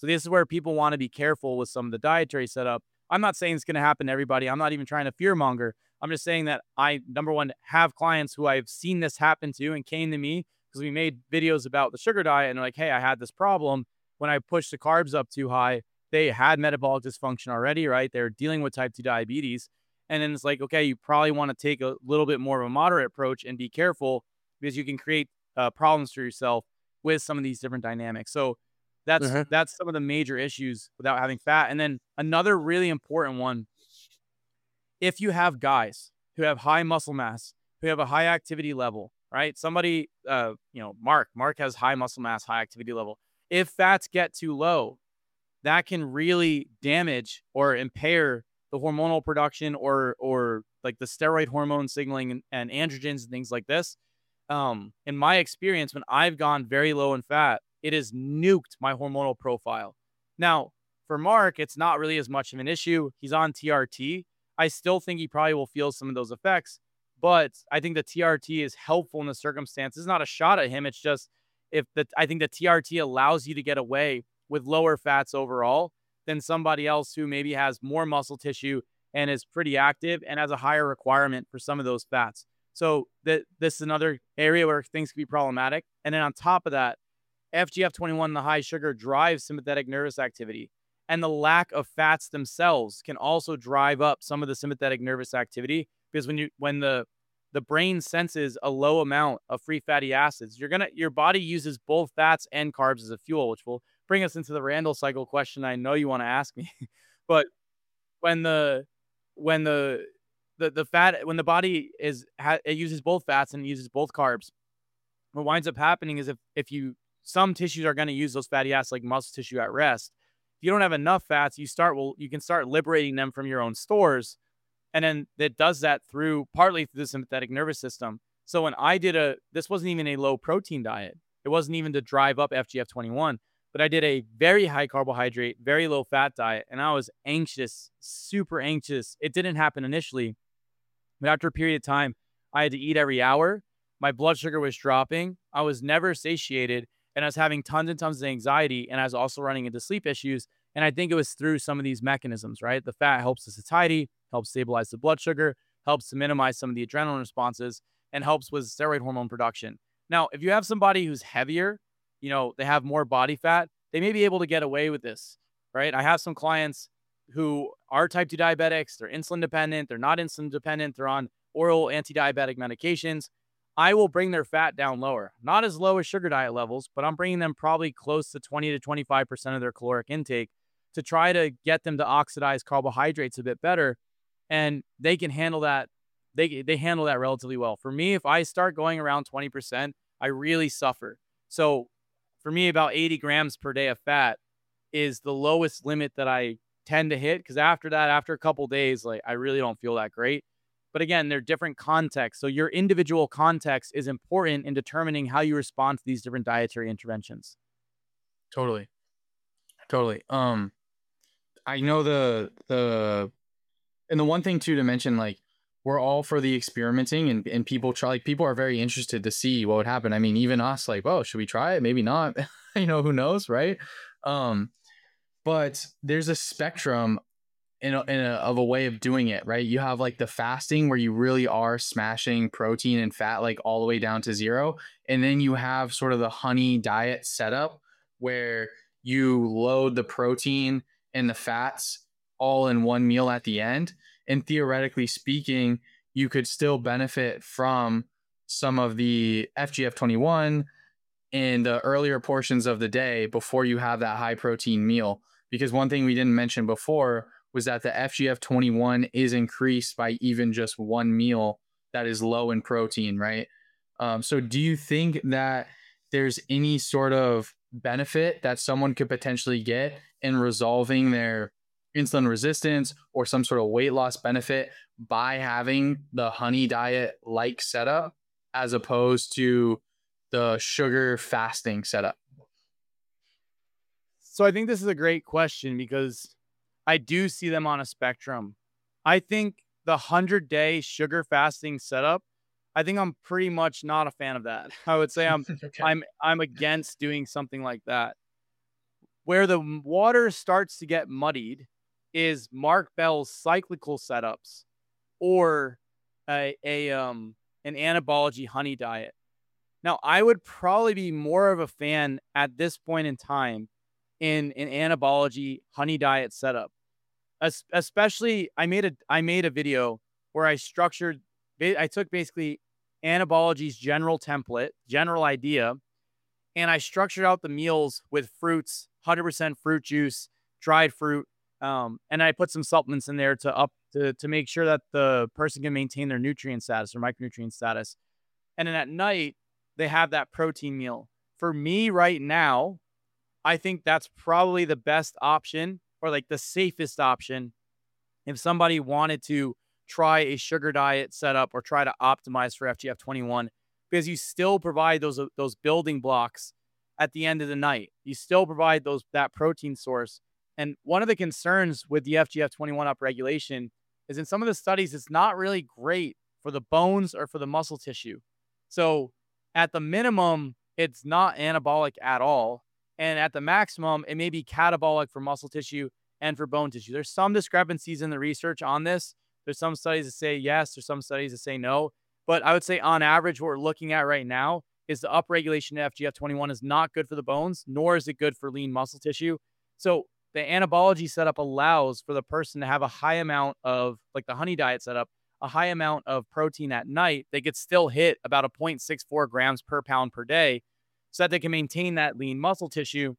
So this is where people want to be careful with some of the dietary setup. I'm not saying it's going to happen to everybody. I'm not even trying to fear monger. I'm just saying that I, number one, have clients who I've seen this happen to and came to me because we made videos about the sugar diet and they're like, hey, I had this problem when I pushed the carbs up too high. They had metabolic dysfunction already, right? They're dealing with type 2 diabetes. And then it's like, okay, you probably want to take a little bit more of a moderate approach and be careful because you can create problems for yourself with some of these different dynamics. So that's some of the major issues without having fat. And then another really important one, if you have guys who have high muscle mass, who have a high activity level, right? Somebody, Mark has high muscle mass, high activity level. If fats get too low, that can really damage or impair the hormonal production or like the steroid hormone signaling and androgens and things like this. In my experience, when I've gone very low in fat, it has nuked my hormonal profile. Now, for Mark, it's not really as much of an issue. He's on TRT. I still think he probably will feel some of those effects, but I think the TRT is helpful in the circumstances. It's not a shot at him. It's just I think the TRT allows you to get away with lower fats overall than somebody else who maybe has more muscle tissue and is pretty active and has a higher requirement for some of those fats. So this is another area where things can be problematic. And then on top of that, FGF21, the high sugar, drives sympathetic nervous activity. And the lack of fats themselves can also drive up some of the sympathetic nervous activity because when the brain senses a low amount of free fatty acids, your body uses both fats and carbs as a fuel, which will bring us into the Randall cycle question I know you want to ask me. But when the fat, when the body it uses both fats and uses both carbs, what winds up happening is if some tissues are going to use those fatty acids like muscle tissue at rest. If you don't have enough fats, you can start liberating them from your own stores. And then it does that partly through the sympathetic nervous system. So when I did this wasn't even a low protein diet. It wasn't even to drive up FGF21, but I did a very high carbohydrate, very low fat diet. And I was anxious, super anxious. It didn't happen initially, but after a period of time, I had to eat every hour. My blood sugar was dropping. I was never satiated. And I was having tons and tons of anxiety. And I was also running into sleep issues. And I think it was through some of these mechanisms, right? The fat helps the satiety, helps stabilize the blood sugar, helps to minimize some of the adrenaline responses, and helps with steroid hormone production. Now, if you have somebody who's heavier, they have more body fat, they may be able to get away with this, right? I have some clients who are type 2 diabetics. They're insulin dependent. They're not insulin dependent. They're on oral anti-diabetic medications. I will bring their fat down lower, not as low as sugar diet levels, but I'm bringing them probably close to 20 to 25% of their caloric intake to try to get them to oxidize carbohydrates a bit better. And they can handle that. They handle that relatively well. For me, if I start going around 20%, I really suffer. So for me, about 80 grams per day of fat is the lowest limit that I tend to hit. Because after that, after a couple days, like I really don't feel that great. But again, they're different contexts. So your individual context is important in determining how you respond to these different dietary interventions. Totally. I know the one thing too to mention, like we're all for the experimenting and people are very interested to see what would happen. I mean, even us, like, oh, should we try it? Maybe not. Who knows, right? But there's a spectrum of a way of doing it, right? You have like the fasting where you really are smashing protein and fat like all the way down to zero. And then you have sort of the honey diet setup where you load the protein and the fats all in one meal at the end. And theoretically speaking, you could still benefit from some of the FGF21 in the earlier portions of the day before you have that high protein meal. Because one thing we didn't mention before was that the FGF21 is increased by even just one meal that is low in protein, right? So do you think that there's any sort of benefit that someone could potentially get in resolving their insulin resistance or some sort of weight loss benefit by having the honey diet like setup as opposed to the sugar fasting setup? So I think this is a great question because I do see them on a spectrum. I think the 100-day sugar fasting setup, I think I'm pretty much not a fan of that. I would say I'm Okay. I'm against doing something like that. Where the water starts to get muddied is Mark Bell's cyclical setups or an anabology honey diet. Now, I would probably be more of a fan at this point in time in an anabology honey diet setup. Especially, I made a video where I took basically Anabology's general template, general idea, and I structured out the meals with fruits, 100% fruit juice, dried fruit, and I put some supplements in there to make sure that the person can maintain their nutrient status or micronutrient status. And then at night, they have that protein meal. For me right now, I think that's probably the best option or like the safest option if somebody wanted to try a sugar diet setup or try to optimize for FGF21, because you still provide those building blocks at the end of the night. You still provide that protein source. And one of the concerns with the FGF21 upregulation is in some of the studies, it's not really great for the bones or for the muscle tissue. So at the minimum, it's not anabolic at all. And at the maximum, it may be catabolic for muscle tissue and for bone tissue. There's some discrepancies in the research on this. There's some studies that say yes, there's some studies that say no. But I would say on average, what we're looking at right now is the upregulation of FGF21 is not good for the bones, nor is it good for lean muscle tissue. So the anabology setup allows for the person to have a high amount of, like the honey diet setup, a high amount of protein at night. They could still hit about a 0.64 grams per pound per day so that they can maintain that lean muscle tissue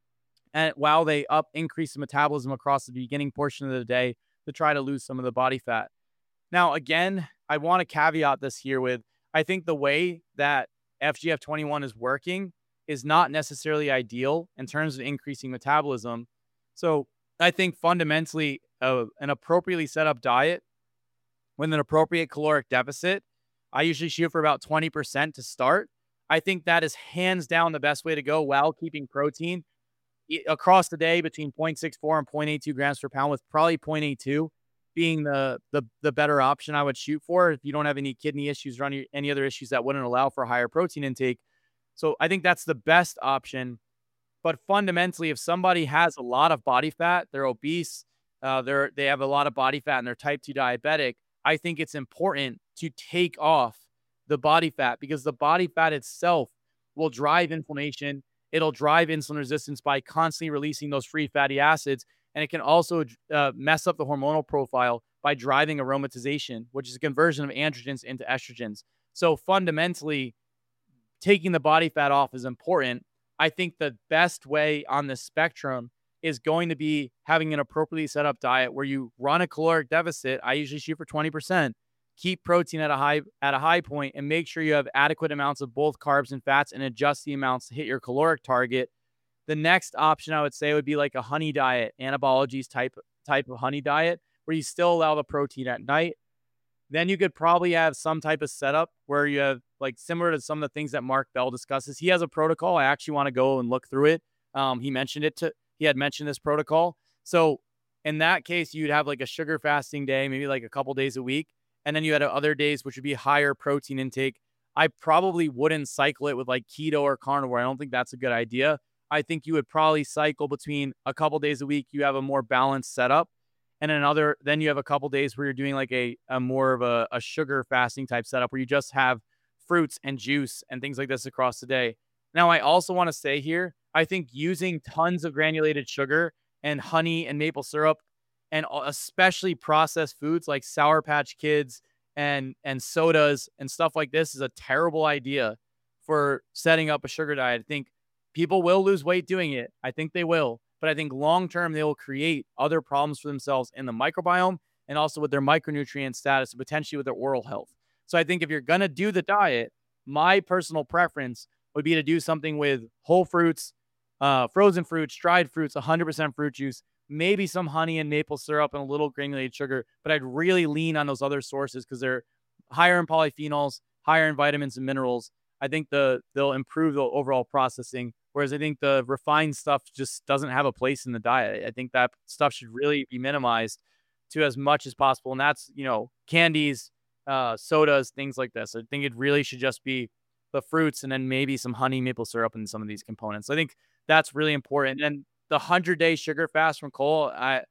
and while they increase the metabolism across the beginning portion of the day to try to lose some of the body fat. Now, again, I want to caveat this here with, I think the way that FGF21 is working is not necessarily ideal in terms of increasing metabolism. So I think fundamentally an appropriately set up diet with an appropriate caloric deficit, I usually shoot for about 20% to start. I think that is hands down the best way to go while keeping protein across the day between 0.64 and 0.82 grams per pound, with probably 0.82 being the better option I would shoot for if you don't have any kidney issues or any other issues that wouldn't allow for higher protein intake. So I think that's the best option. But fundamentally, if somebody has a lot of body fat, they're obese, they have a lot of body fat and they're type 2 diabetic, I think it's important to take off the body fat, because the body fat itself will drive inflammation. It'll drive insulin resistance by constantly releasing those free fatty acids. And it can also mess up the hormonal profile by driving aromatization, which is a conversion of androgens into estrogens. So fundamentally, taking the body fat off is important. I think the best way on the spectrum is going to be having an appropriately set up diet where you run a caloric deficit. I usually shoot for 20%, keep protein at a high point, and make sure you have adequate amounts of both carbs and fats and adjust the amounts to hit your caloric target. The next option I would say would be like a honey diet, Anabology's type of honey diet, where you still allow the protein at night. Then you could probably have some type of setup where you have, like, similar to some of the things that Mark Bell discusses. He has a protocol. I actually want to go and look through it. He had mentioned this protocol. So in that case, you'd have like a sugar fasting day, maybe like a couple days a week. And then you had other days, which would be higher protein intake. I probably wouldn't cycle it with like keto or carnivore. I don't think that's a good idea. I think you would probably cycle between a couple days a week. You have a more balanced setup. And then you have a couple days where you're doing like a more of a sugar fasting type setup where you just have fruits and juice and things like this across the day. Now, I also want to say here, I think using tons of granulated sugar and honey and maple syrup, and especially processed foods like Sour Patch Kids and sodas and stuff like this, is a terrible idea for setting up a sugar diet. I think people will lose weight doing it. I think they will. But I think long-term, they will create other problems for themselves in the microbiome and also with their micronutrient status and potentially with their oral health. So I think if you're going to do the diet, my personal preference would be to do something with whole fruits, frozen fruits, dried fruits, 100% fruit juice, maybe some honey and maple syrup and a little granulated sugar. But I'd really lean on those other sources because they're higher in polyphenols, higher in vitamins and minerals. I think they'll improve the overall processing. Whereas I think the refined stuff just doesn't have a place in the diet. I think that stuff should really be minimized to as much as possible. And that's, candies, sodas, things like this. I think it really should just be the fruits and then maybe some honey, maple syrup, and some of these components. I think that's really important. And the 100-day sugar fast from Cole,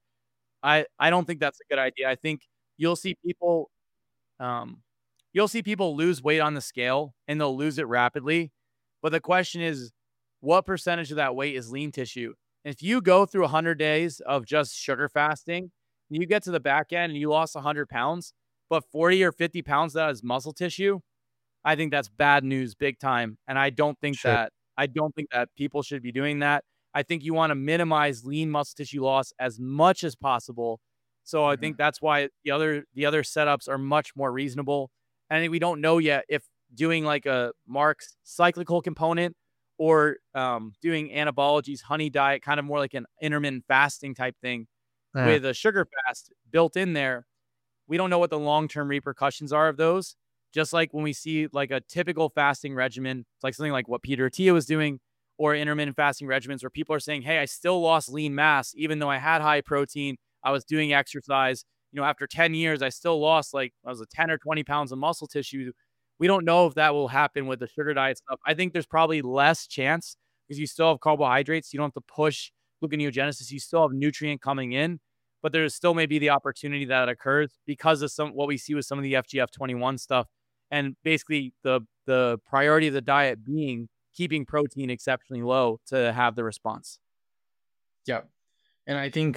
I don't think that's a good idea. I think you'll see people um, you'll see people lose weight on the scale, and they'll lose it rapidly. But the question is, what percentage of that weight is lean tissue? If you go through 100 days of just sugar fasting, and you get to the back end and you lost 100 pounds, but 40 or 50 pounds of that is muscle tissue, I think that's bad news big time. And Sure. I don't think that people should be doing that. I think you want to minimize lean muscle tissue loss as much as possible. So I Mhm. think that's why the other setups are much more reasonable. And I think we don't know yet if doing like a Mark's cyclical component or doing anabologies, honey diet, kind of more like an intermittent fasting type thing Yeah. with a sugar fast built in there. We don't know what the long-term repercussions are of those. Just like when we see like a typical fasting regimen, it's like something like what Peter Attia was doing, or intermittent fasting regimens where people are saying, hey, I still lost lean mass, even though I had high protein, I was doing exercise. After 10 years, I still lost like, I was a 10 or 20 pounds of muscle tissue. We don't know if that will happen with the sugar diet stuff. I think there's probably less chance because you still have carbohydrates. You don't have to push gluconeogenesis. You still have nutrient coming in, but there still may be the opportunity that occurs because of what we see with some of the FGF21 stuff, and basically the priority of the diet being keeping protein exceptionally low to have the response. Yeah. And I think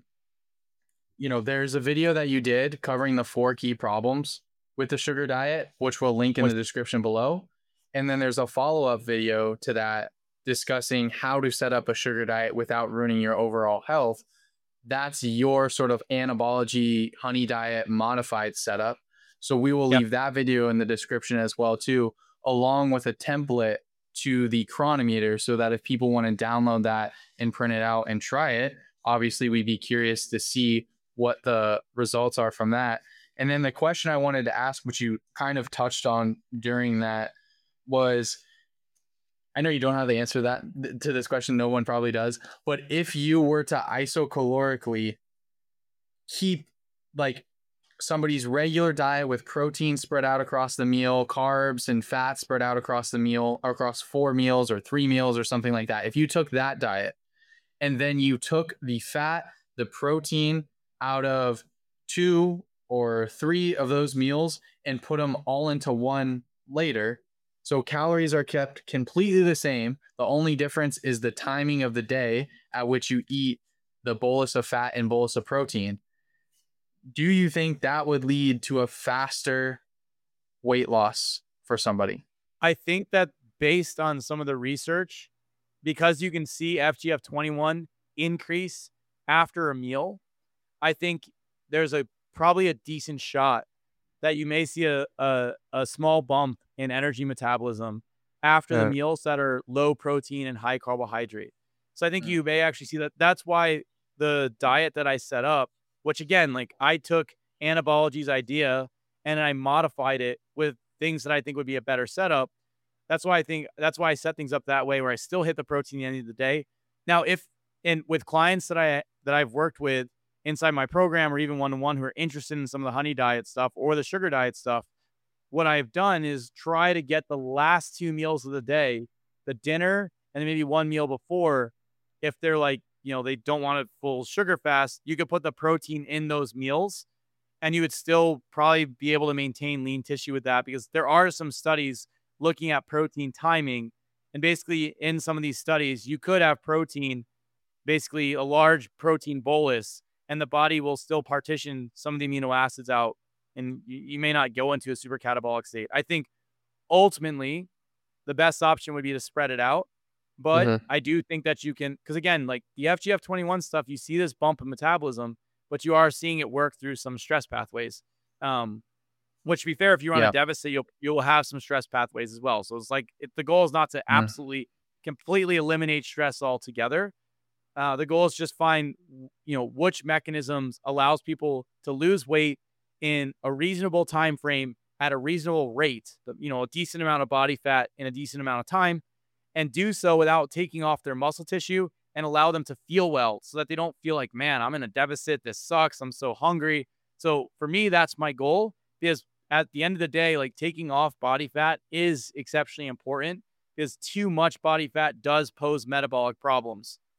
there's a video that you did covering the 4 key problems with the sugar diet, which we'll link in the description below. And then there's a follow-up video to that discussing how to set up a sugar diet without ruining your overall health. That's your sort of anabology honey diet modified setup. So we will Yep. leave that video in the description as well too, along with a template to the Cronometer, so that if people want to download that and print it out and try it, obviously we'd be curious to see what the results are from that. And then the question I wanted to ask, which you kind of touched on during that, was, I know you don't have the answer to this question. No one probably does. But if you were to isocalorically keep like somebody's regular diet with protein spread out across the meal, carbs and fat spread out across the meal, across 4 meals or 3 meals or something like that, if you took that diet and then you took the fat, the protein out of 2 or 3 of those meals and put them all into one later, so calories are kept completely the same. The only difference is the timing of the day at which you eat the bolus of fat and bolus of protein. Do you think that would lead to a faster weight loss for somebody? I think that based on some of the research, because you can see FGF21 increase after a meal, I think there's probably a decent shot that you may see a small bump in energy metabolism after the Uh, meals that are low protein and high carbohydrate. So I think you may actually see that. That's why the diet that I set up, which again, like I took Anabology's idea and I modified it with things that I think would be a better setup. That's why I set things up that way where I still hit the protein at the end of the day. Now, if and with clients that I've worked with inside my program or even one-to-one who are interested in some of the honey diet stuff or the sugar diet stuff, what I've done is try to get the last 2 meals of the day, the dinner and then maybe one meal before, if they're like, they don't want a full sugar fast, you could put the protein in those meals and you would still probably be able to maintain lean tissue with that, because there are some studies looking at protein timing. And basically in some of these studies, you could have protein, basically a large protein bolus, and the body will still partition some of the amino acids out, and you may not go into a super catabolic state. I think ultimately the best option would be to spread it out. But mhm. I do think that you can, because again, like the FGF21 stuff, you see this bump in metabolism, but you are seeing it work through some stress pathways. Which, to be fair, if you're on a Yeah. deficit, you'll have some stress pathways as well. So it's like the goal is not to Mhm. absolutely completely eliminate stress altogether. The goal is just find which mechanisms allows people to lose weight in a reasonable time frame at a reasonable rate, a decent amount of body fat in a decent amount of time, and do so without taking off their muscle tissue, and allow them to feel well so that they don't feel like, man, I'm in a deficit. This sucks. I'm so hungry. So for me, that's my goal, because at the end of the day, like taking off body fat is exceptionally important, because too much body fat does pose metabolic problems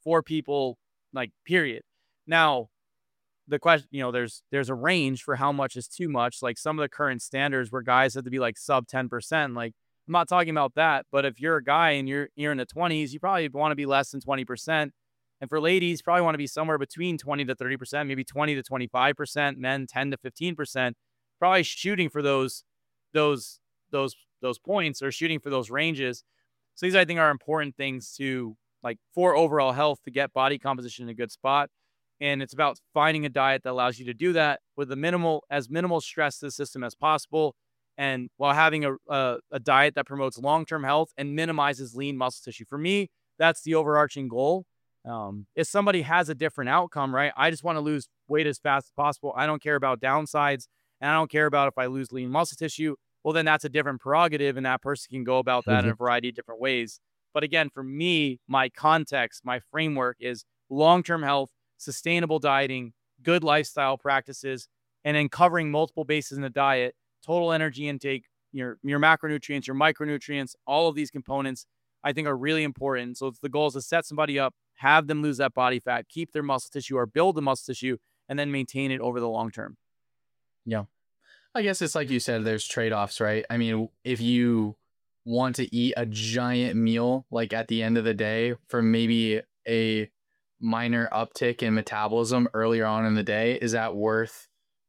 for people, like, period. Now, the question, there's a range for how much is too much. Like some of the current standards where guys have to be like sub 10%. Like, I'm not talking about that, but if you're a guy and you're in the 20s, you probably want to be less than 20%. And for ladies, probably want to be somewhere between 20 to 30%, maybe 20 to 25%, men 10 to 15%, probably shooting for those those points or shooting for those ranges. So these, I think, are important things to, like, for overall health, to get body composition in a good spot. And it's about finding a diet that allows you to do that with as minimal stress to the system as possible, and while having a diet that promotes long-term health and minimizes lean muscle tissue. For me, that's the overarching goal. If somebody has a different outcome, right? I just want to lose weight as fast as possible. I don't care about downsides, and I don't care about if I lose lean muscle tissue. Well, then that's a different prerogative, and that person can go about that in a variety of different ways. But again, for me, my context, my framework is long-term health, sustainable dieting, good lifestyle practices, and then covering multiple bases in the diet, total energy intake, your macronutrients, your micronutrients, all of these components, I think, are really important. So the goal is to set somebody up, have them lose that body fat, keep their muscle tissue or build the muscle tissue, and then maintain it over the long term. Yeah. I guess it's like you said, there's trade-offs, right? I mean, if you want to eat a giant meal, like at the end of the day, for maybe a minor uptick in metabolism earlier on in the day, is that worth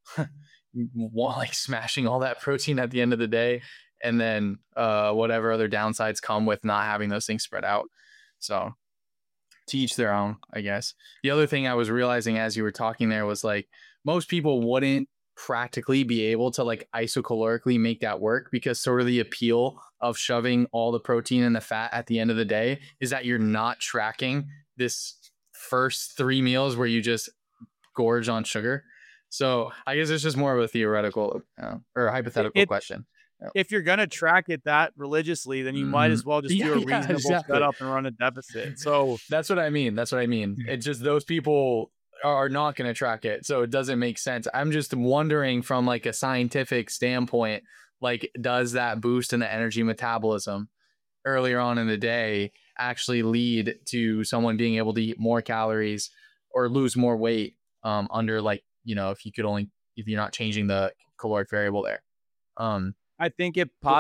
like smashing all that protein at the end of the day? And then whatever other downsides come with not having those things spread out. So to each their own, I guess. The other thing I was realizing as you were talking there was, like, most people wouldn't practically be able to, like, isocalorically make that work, because sort of the appeal of shoving all the protein and the fat at the end of the day is that you're not tracking this first 3 meals where you just gorge on sugar. So I guess it's just more of a theoretical or a hypothetical question. If you're going to track it that religiously, then you might as well just do a reasonable setup and run a deficit. So that's what I mean. It's just those people are not going to track it, so it doesn't make sense. I'm just wondering from, like, a scientific standpoint, like, does that boost in the energy metabolism earlier on in the day actually lead to someone being able to eat more calories or lose more weight under, like, if you're not changing the caloric variable there. I think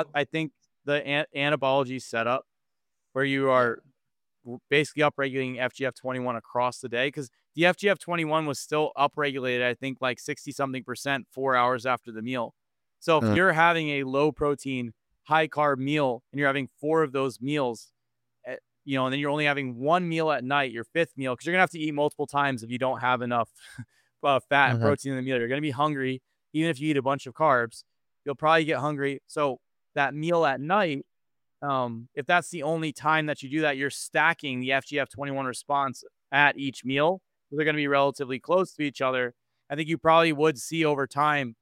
the anabology setup where you are basically upregulating FGF21 across the day, because the FGF21 was still upregulated, I think, like 60-something% 4 hours after the meal. So if you're having a low protein, high carb meal and you're having 4 of those meals, and then you're only having 1 meal at night, your 5th meal, because you're gonna have to eat multiple times if you don't have enough fat and protein in the meal. You're gonna be hungry, even if you eat a bunch of carbs. You'll probably get hungry. So that meal at night, if that's the only time that you do that, you're stacking the FGF21 response at each meal. They're going to be relatively close to each other. I think you probably would see over time,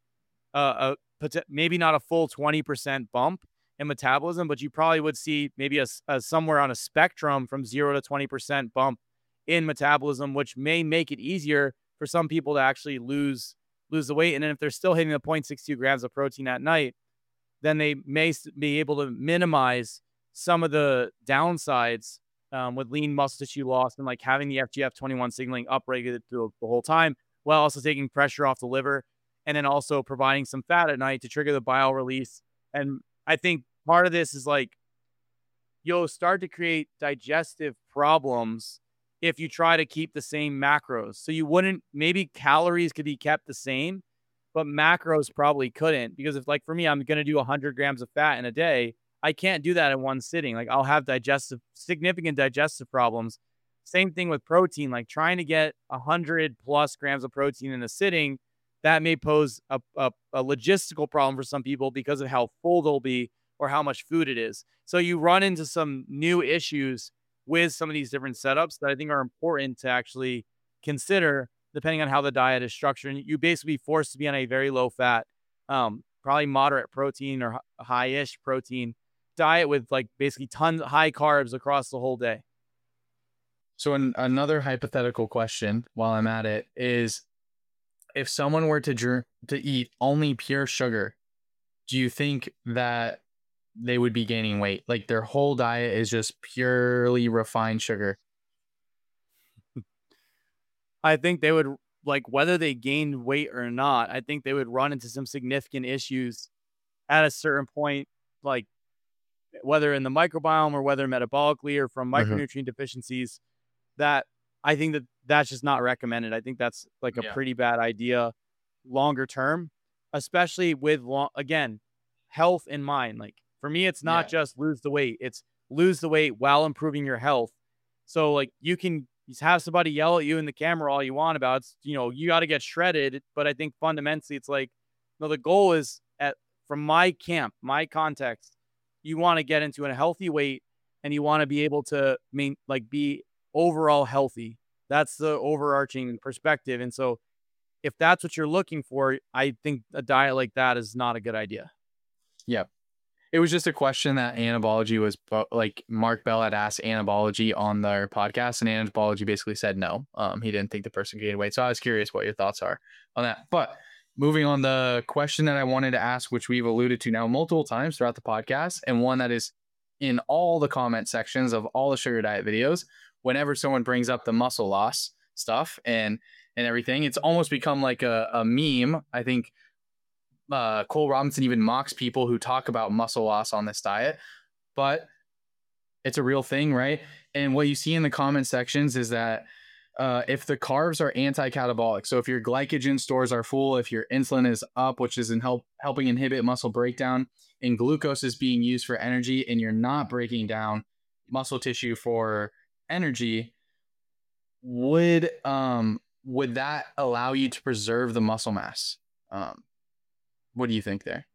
maybe not a full 20% bump in metabolism, but you probably would see maybe a somewhere on a spectrum from 0 to 20% bump in metabolism, which may make it easier for some people to actually lose the weight. And then if they're still hitting the 0.62 grams of protein at night, then they may be able to minimize some of the downsides with lean muscle tissue loss and, like, having the FGF21 signaling upregulated through the whole time, while also taking pressure off the liver, and then also providing some fat at night to trigger the bile release. And I think part of this is, like, you'll start to create digestive problems if you try to keep the same macros. So maybe calories could be kept the same, but macros probably couldn't, because if, like, for me, I'm going to do 100 grams of fat in a day, I can't do that in one sitting. Like, I'll have significant digestive problems. Same thing with protein, like trying to get 100 plus grams of protein in a sitting, that may pose a logistical problem for some people because of how full they'll be or how much food it is. So you run into some new issues with some of these different setups that I think are important to actually consider, depending on how the diet is structured. And you basically be forced to be on a very low fat, probably moderate protein or high-ish protein diet with, like, basically tons of high carbs across the whole day. So another hypothetical question while I'm at it is, if someone were to eat only pure sugar, do you think that they would be gaining weight? Like, their whole diet is just purely refined sugar. I think they would, like, whether they gained weight or not, I think they would run into some significant issues at a certain point, like whether in the microbiome or whether metabolically or from Mhm. micronutrient deficiencies, that I think that that's just not recommended. I think that's like a Yeah. pretty bad idea longer term, especially with again, health in mind. Like for me, it's not Yeah. just lose the weight, it's lose the weight while improving your health. So like you can just have somebody yell at you in the camera all you want about it's, you got to get shredded. But I think fundamentally it's like, no, the goal is from my camp, my context, you want to get into a healthy weight and you want to be able to be overall healthy. That's the overarching perspective. And so if that's what you're looking for, I think a diet like that is not a good idea. Yeah. It was just a question that Anabology was like Mark Bell had asked Anabology on their podcast, and Anabology basically said no. He didn't think the person gained weight. So I was curious what your thoughts are on that. But moving on, the question that I wanted to ask, which we've alluded to now multiple times throughout the podcast, and one that is in all the comment sections of all the sugar diet videos, whenever someone brings up the muscle loss stuff and everything, it's almost become like a meme. I think Cole Robinson even mocks people who talk about muscle loss on this diet, but it's a real thing, right? And what you see in the comment sections is that if the carbs are anti-catabolic, so if your glycogen stores are full, if your insulin is up, which is helping inhibit muscle breakdown, and glucose is being used for energy, and you're not breaking down muscle tissue for energy, would that allow you to preserve the muscle mass? What do you think there?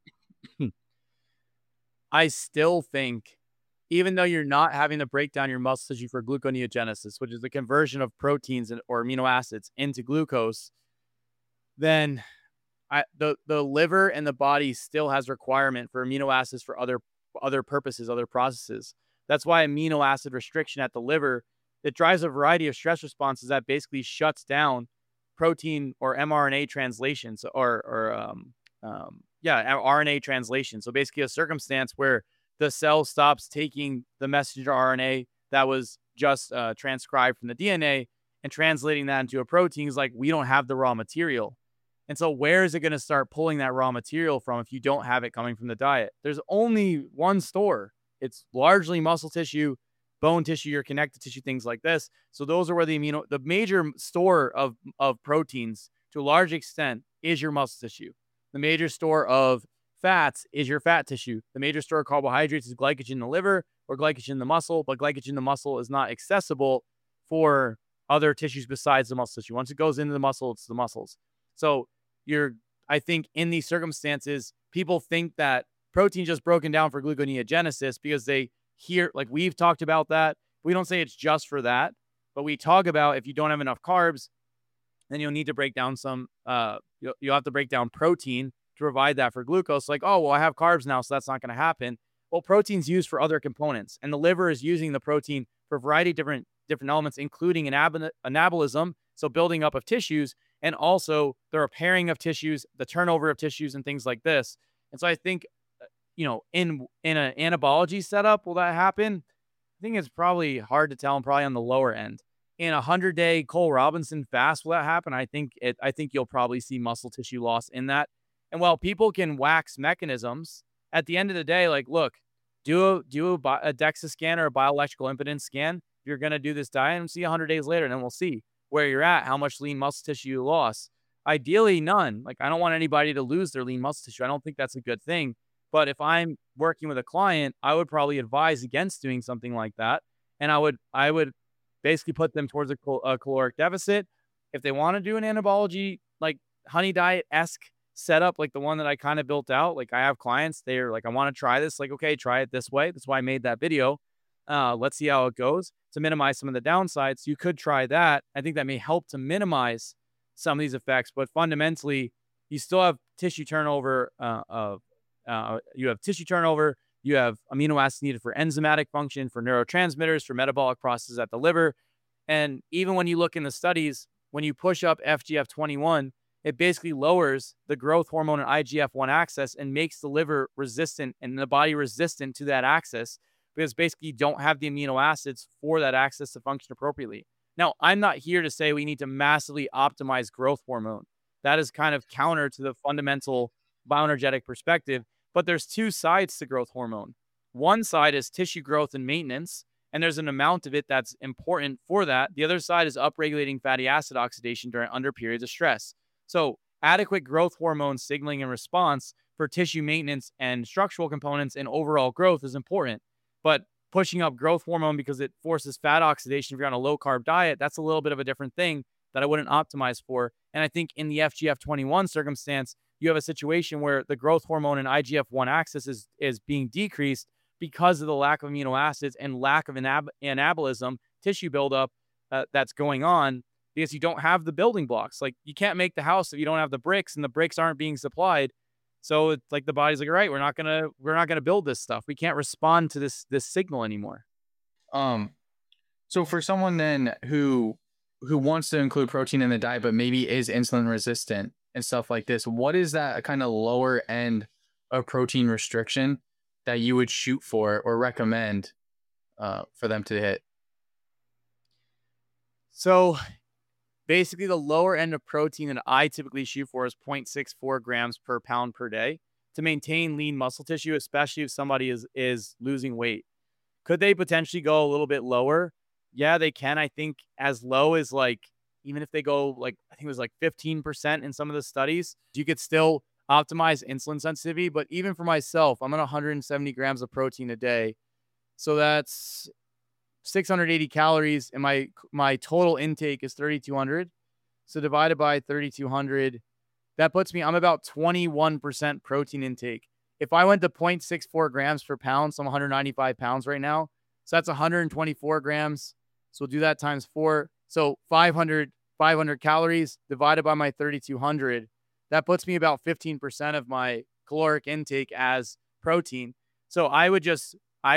I still think, even though you're not having to break down your muscle tissue for gluconeogenesis, which is the conversion of proteins or amino acids into glucose, then the liver and the body still has requirement for amino acids for other purposes, other processes. That's why amino acid restriction at the liver, it drives a variety of stress responses that basically shuts down protein or mRNA translations RNA translation. So basically a circumstance where the cell stops taking the messenger RNA that was just transcribed from the DNA and translating that into a protein is like, we don't have the raw material. And so where is it going to start pulling that raw material from if you don't have it coming from the diet? There's only one store. It's largely muscle tissue, bone tissue, your connective tissue, things like this. So those are where the major store of proteins to a large extent is your muscle tissue. The major store of fats is your fat tissue. The major store of carbohydrates is glycogen in the liver or glycogen in the muscle, but glycogen in the muscle is not accessible for other tissues besides the muscle tissue. Once it goes into the muscle, it's the muscles. So I think in these circumstances, people think that protein just broken down for gluconeogenesis because they hear, like we've talked about that. We don't say it's just for that, but we talk about if you don't have enough carbs, then you'll need to break down you'll have to break down protein to provide that for glucose. Like, oh, well, I have carbs now, so that's not going to happen. Well, protein's used for other components, and the liver is using the protein for a variety of different elements, including anabolism, so building up of tissues, and also the repairing of tissues, the turnover of tissues, and things like this. And so I think, in an anabology setup, will that happen? I think it's probably hard to tell and probably on the lower end. In a 100-day Cole Robinson fast, will that happen? I think you'll probably see muscle tissue loss in that. And while people can wax mechanisms, at the end of the day, like, look, do a DEXA scan or a bioelectrical impedance scan. If you're going to do this diet and see 100 days later, and then we'll see where you're at, how much lean muscle tissue you lost. Ideally, none. Like, I don't want anybody to lose their lean muscle tissue. I don't think that's a good thing. But if I'm working with a client, I would probably advise against doing something like that. And I would basically put them towards a caloric deficit. If they want to do an anabology, like honey diet-esque setup, like the one that I kind of built out, like I have clients, they're like, I want to try this. Like, okay, try it this way. That's why I made that video. Let's see how it goes to minimize some of the downsides. You could try that. I think that may help to minimize some of these effects, but fundamentally, you still have tissue turnover you have tissue turnover. You have amino acids needed for enzymatic function, for neurotransmitters, for metabolic processes at the liver. And even when you look in the studies, when you push up FGF21, it basically lowers the growth hormone and IGF-1 axis and makes the liver resistant and the body resistant to that axis because basically you don't have the amino acids for that axis to function appropriately. Now, I'm not here to say we need to massively optimize growth hormone. That is kind of counter to the fundamental bioenergetic perspective, but there's two sides to growth hormone. One side is tissue growth and maintenance, and there's an amount of it that's important for that. The other side is upregulating fatty acid oxidation under periods of stress. So adequate growth hormone signaling and response for tissue maintenance and structural components and overall growth is important. But pushing up growth hormone because it forces fat oxidation if you're on a low carb diet, that's a little bit of a different thing that I wouldn't optimize for. And I think in the FGF21 circumstance, you have a situation where the growth hormone and IGF-1 axis is being decreased because of the lack of amino acids and lack of anabolism, tissue buildup that's going on, because you don't have the building blocks. Like, you can't make the house if you don't have the bricks, and the bricks aren't being supplied. So it's like the body's like, all right, we're not gonna build this stuff. We can't respond to this signal anymore. So for someone then who wants to include protein in the diet, but maybe is insulin resistant and stuff like this, what is that kind of lower end of protein restriction that you would shoot for or recommend for them to hit? So basically, the lower end of protein that I typically shoot for is 0.64 grams per pound per day to maintain lean muscle tissue, especially if somebody is losing weight. Could they potentially go a little bit lower? Yeah, they can. I think as low as, like, even if they go, like, I think it was like 15% in some of the studies, you could still optimize insulin sensitivity. But even for myself, I'm on 170 grams of protein a day. So that's 680 calories, and my total intake is 3,200. So divided by 3,200, that puts me, I'm about 21% protein intake. If I went to 0.64 grams per pound, so I'm 195 pounds right now. So that's 124 grams. So we'll do that times 4. So 500 calories divided by my 3,200. That puts me about 15% of my caloric intake as protein. So I would just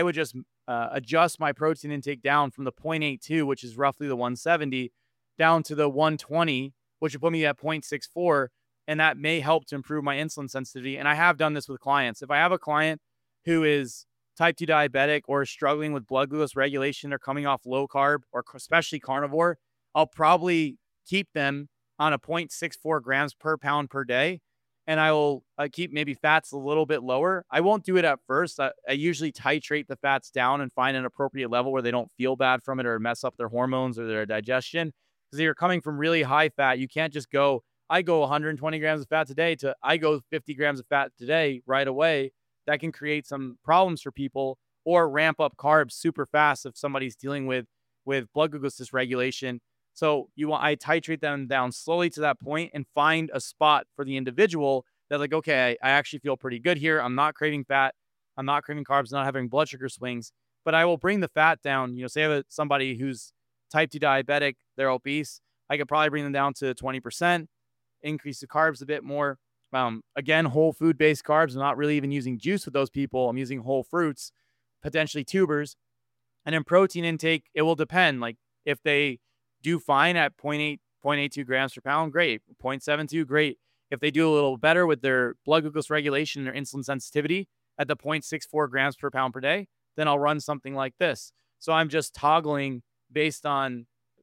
adjust my protein intake down from the 0.82, which is roughly the 170, down to the 120, which would put me at 0.64. And that may help to improve my insulin sensitivity. And I have done this with clients. If I have a client who is type 2 diabetic or is struggling with blood glucose regulation, or coming off low carb or especially carnivore, I'll probably keep them on a 0.64 grams per pound per day. And I will keep maybe fats a little bit lower. I won't do it at first. I usually titrate the fats down and find an appropriate level where they don't feel bad from it or mess up their hormones or their digestion. Because if you're coming from really high fat, you can't just go, I go 120 grams of fat today to I go 50 grams of fat today right away. That can create some problems for people, or ramp up carbs super fast if somebody's dealing with blood glucose dysregulation. So I titrate them down slowly to that point and find a spot for the individual that, like, okay, I actually feel pretty good here. I'm not craving fat. I'm not craving carbs, not having blood sugar swings, but I will bring the fat down. Say I have somebody who's type 2 diabetic, they're obese. I could probably bring them down to 20%, increase the carbs a bit more. Again, whole food based carbs. I'm not really even using juice with those people. I'm using whole fruits, potentially tubers. And in protein intake, it will depend. Like, if they do fine at 0.82 grams per pound, great. 0.72, great. If they do a little better with their blood glucose regulation and their insulin sensitivity at the 0.64 grams per pound per day, then I'll run something like this. So I'm just toggling based on,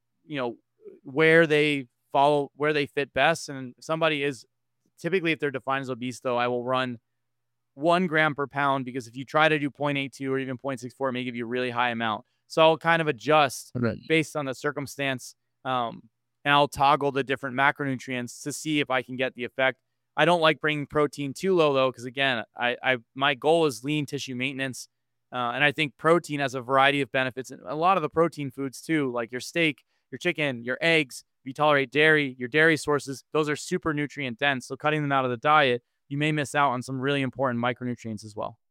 where they fit best. And if somebody is, typically if they're defined as obese, though, I will run 1 gram per pound, because if you try to do 0.82 or even 0.64, it may give you a really high amount. So I'll kind of adjust based on the circumstance, and I'll toggle the different macronutrients to see if I can get the effect. I don't like bringing protein too low, though, because again, my goal is lean tissue maintenance, and I think protein has a variety of benefits. And a lot of the protein foods too, like your steak, your chicken, your eggs, if you tolerate dairy, your dairy sources, those are super nutrient dense. So cutting them out of the diet, you may miss out on some really important micronutrients as well.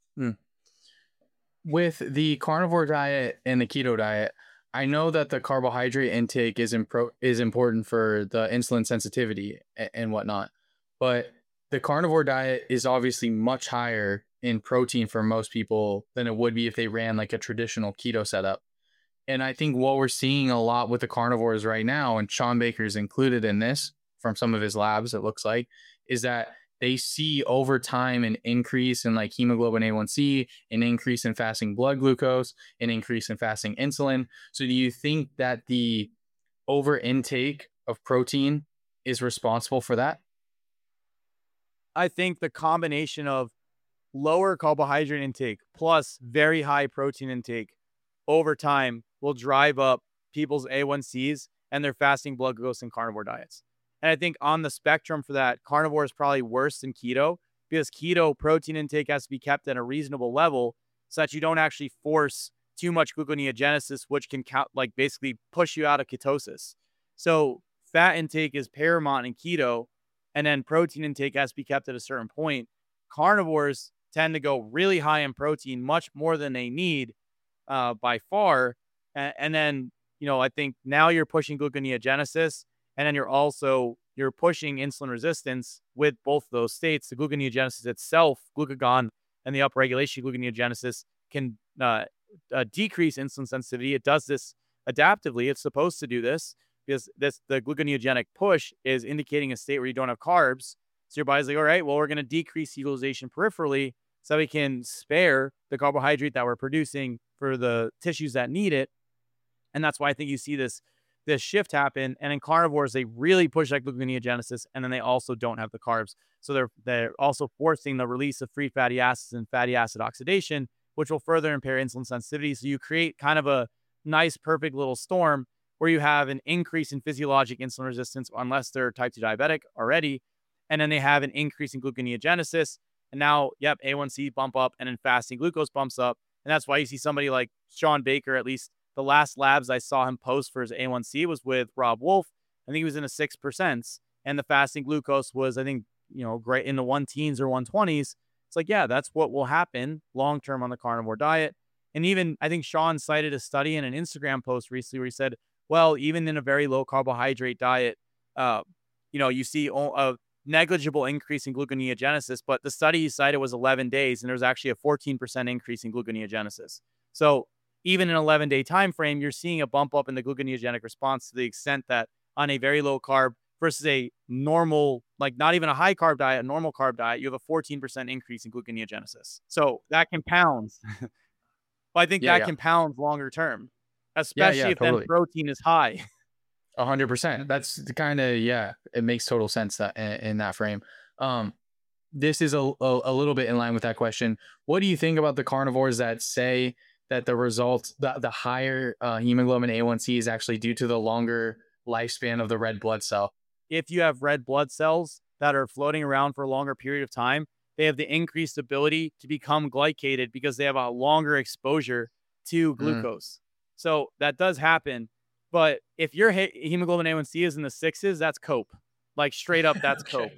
With the carnivore diet and the keto diet, I know that the carbohydrate intake is important for the insulin sensitivity and whatnot, but the carnivore diet is obviously much higher in protein for most people than it would be if they ran like a traditional keto setup. And I think what we're seeing a lot with the carnivores right now, and Shawn Baker's included in this from some of his labs, it looks like, is that they see over time an increase in like hemoglobin A1C, an increase in fasting blood glucose, an increase in fasting insulin. So do you think that the over intake of protein is responsible for that? I think the combination of lower carbohydrate intake plus very high protein intake over time will drive up people's A1Cs and their fasting blood glucose and carnivore diets. And I think on the spectrum for that, carnivore is probably worse than keto because keto protein intake has to be kept at a reasonable level so that you don't actually force too much gluconeogenesis, which can like basically push you out of ketosis. So fat intake is paramount in keto, and then protein intake has to be kept at a certain point. Carnivores tend to go really high in protein, much more than they need by far. And then, I think now you're pushing gluconeogenesis, and then you're pushing insulin resistance with both of those states. The gluconeogenesis itself, glucagon, and the upregulation of gluconeogenesis can decrease insulin sensitivity. It does this adaptively. It's supposed to do this because the gluconeogenic push is indicating a state where you don't have carbs. So your body's like, all right, well, we're going to decrease utilization peripherally so we can spare the carbohydrate that we're producing for the tissues that need it. And that's why I think you see this shift happen. And in carnivores, they really push that gluconeogenesis, and then they also don't have the carbs. So they're also forcing the release of free fatty acids and fatty acid oxidation, which will further impair insulin sensitivity. So you create kind of a nice, perfect little storm where you have an increase in physiologic insulin resistance, unless they're type 2 diabetic already. And then they have an increase in gluconeogenesis. And now, A1C bump up, and then fasting glucose bumps up. And that's why you see somebody like Sean Baker, at least the last labs I saw him post for his A1C was with Rob Wolf. I think he was in the 6%. And the fasting glucose was, I think, great in the 1-teens or 120s. It's like, yeah, that's what will happen long-term on the carnivore diet. And even, I think Sean cited a study in an Instagram post recently where he said, well, even in a very low carbohydrate diet, you see a negligible increase in gluconeogenesis, but the study he cited was 11 days, and there was actually a 14% increase in gluconeogenesis. So even in an 11-day time frame, you're seeing a bump up in the gluconeogenic response to the extent that on a very low carb versus a normal, like not even a high carb diet, a normal carb diet, you have a 14% increase in gluconeogenesis. So that compounds. But I think that compounds longer term, especially if totally. Then protein is high. 100%. That's kind of, it makes total sense that in that frame. This is a little bit in line with that question. What do you think about the carnivores that say that the result, the higher hemoglobin A1C is actually due to the longer lifespan of the red blood cell? If you have red blood cells that are floating around for a longer period of time, they have the increased ability to become glycated because they have a longer exposure to glucose. So that does happen. But if your hemoglobin A1C is in the 6s, that's cope. Like straight up, that's cope.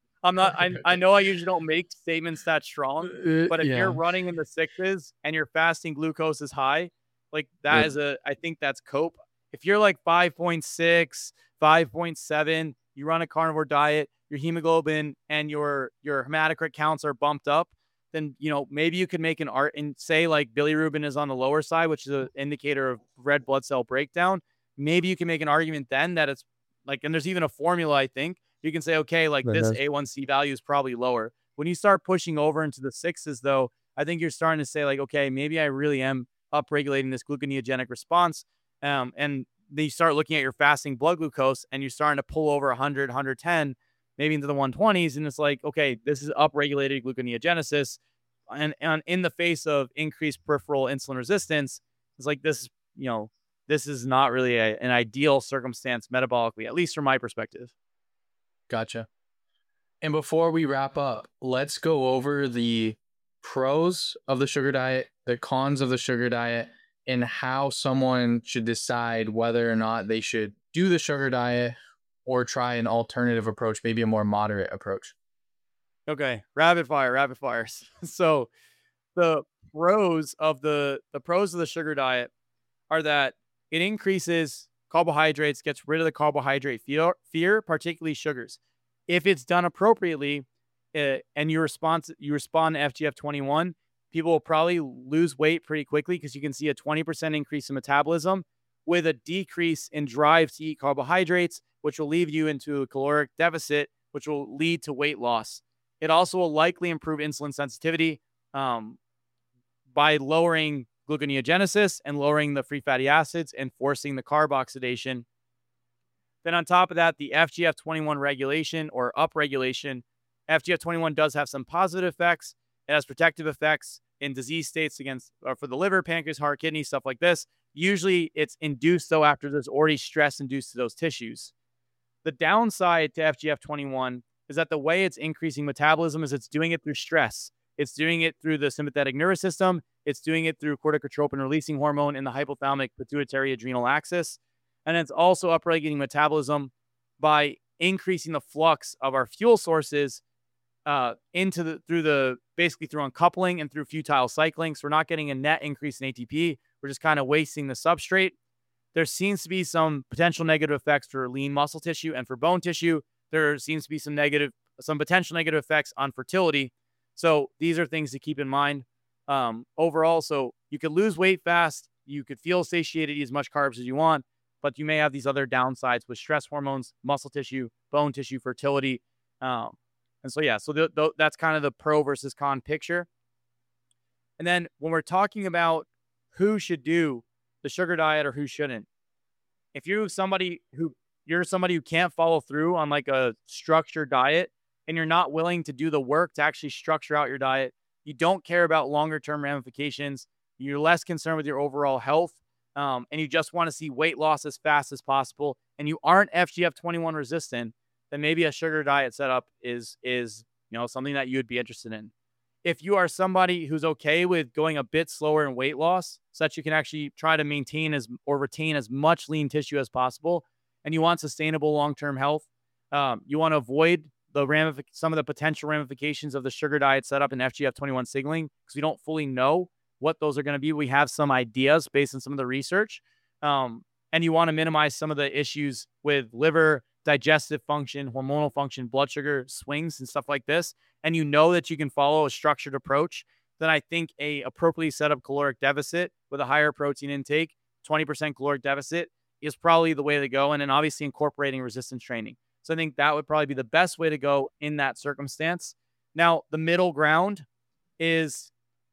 I know I usually don't make statements that strong, but if you're running in the 6s and your fasting glucose is high, like that is I think that's cope. If you're like 5.6, 5.7, you run a carnivore diet, your hemoglobin and your hematocrit counts are bumped up, then, maybe you could make an art and say like bilirubin is on the lower side, which is an indicator of red blood cell breakdown. Maybe you can make an argument then that it's like, and there's even a formula, I think, you can say, okay, like this A1C value is probably lower. When you start pushing over into the 6s, though, I think you're starting to say like, okay, maybe I really am upregulating this gluconeogenic response. And then you start looking at your fasting blood glucose and you're starting to pull over 100, 110, maybe into the 120s. And it's like, okay, this is upregulated gluconeogenesis. And in the face of increased peripheral insulin resistance, it's like this, this is not really an ideal circumstance metabolically, at least from my perspective. Gotcha. And before we wrap up, let's go over the pros of the sugar diet, the cons of the sugar diet, and how someone should decide whether or not they should do the sugar diet or try an alternative approach, maybe a more moderate approach. Okay, rapid fires. So the pros of the sugar diet are that it increases carbohydrates, gets rid of the carbohydrate fear, particularly sugars. If it's done appropriately, and you respond to FGF21, people will probably lose weight pretty quickly because you can see a 20% increase in metabolism with a decrease in drive to eat carbohydrates, which will leave you into a caloric deficit, which will lead to weight loss. It also will likely improve insulin sensitivity by lowering gluconeogenesis and lowering the free fatty acids and forcing the carb oxidation. Then on top of that, the FGF21 regulation or upregulation, FGF21 does have some positive effects. It has protective effects in disease states against for the liver, pancreas, heart, kidney, stuff like this. Usually it's induced though after there's already stress induced to those tissues. The downside to FGF21 is that the way it's increasing metabolism is it's doing it through stress. It's doing it through the sympathetic nervous system. It's doing it through corticotropin releasing hormone in the hypothalamic pituitary adrenal axis. And it's also upregulating metabolism by increasing the flux of our fuel sources basically through uncoupling and through futile cycling. So we're not getting a net increase in ATP. We're just kind of wasting the substrate. There seems to be some potential negative effects for lean muscle tissue and for bone tissue. There seems to be some potential negative effects on fertility. So these are things to keep in mind overall. So you could lose weight fast. You could feel satiated, eat as much carbs as you want, but you may have these other downsides with stress hormones, muscle tissue, bone tissue, fertility. And so, yeah, so that's kind of the pro versus con picture. And then when we're talking about who should do the sugar diet or who shouldn't, if you're somebody who can't follow through on like a structured diet and you're not willing to do the work to actually structure out your diet, you don't care about longer term ramifications, you're less concerned with your overall health, and you just want to see weight loss as fast as possible, and you aren't FGF21 resistant, then maybe a sugar diet setup is something that you would be interested in. If you are somebody who's okay with going a bit slower in weight loss, so that you can actually try to maintain or retain as much lean tissue as possible, and you want sustainable long-term health, you want to avoid some of the potential ramifications of the sugar diet setup and FGF21 signaling, because we don't fully know what those are going to be. We have some ideas based on some of the research, and you want to minimize some of the issues with liver, digestive function, hormonal function, blood sugar swings and stuff like this, and you know that you can follow a structured approach, then I think a appropriately set up caloric deficit with a higher protein intake, 20% caloric deficit, is probably the way to go. And then obviously incorporating resistance training. So I think that would probably be the best way to go in that circumstance. Now, the middle ground is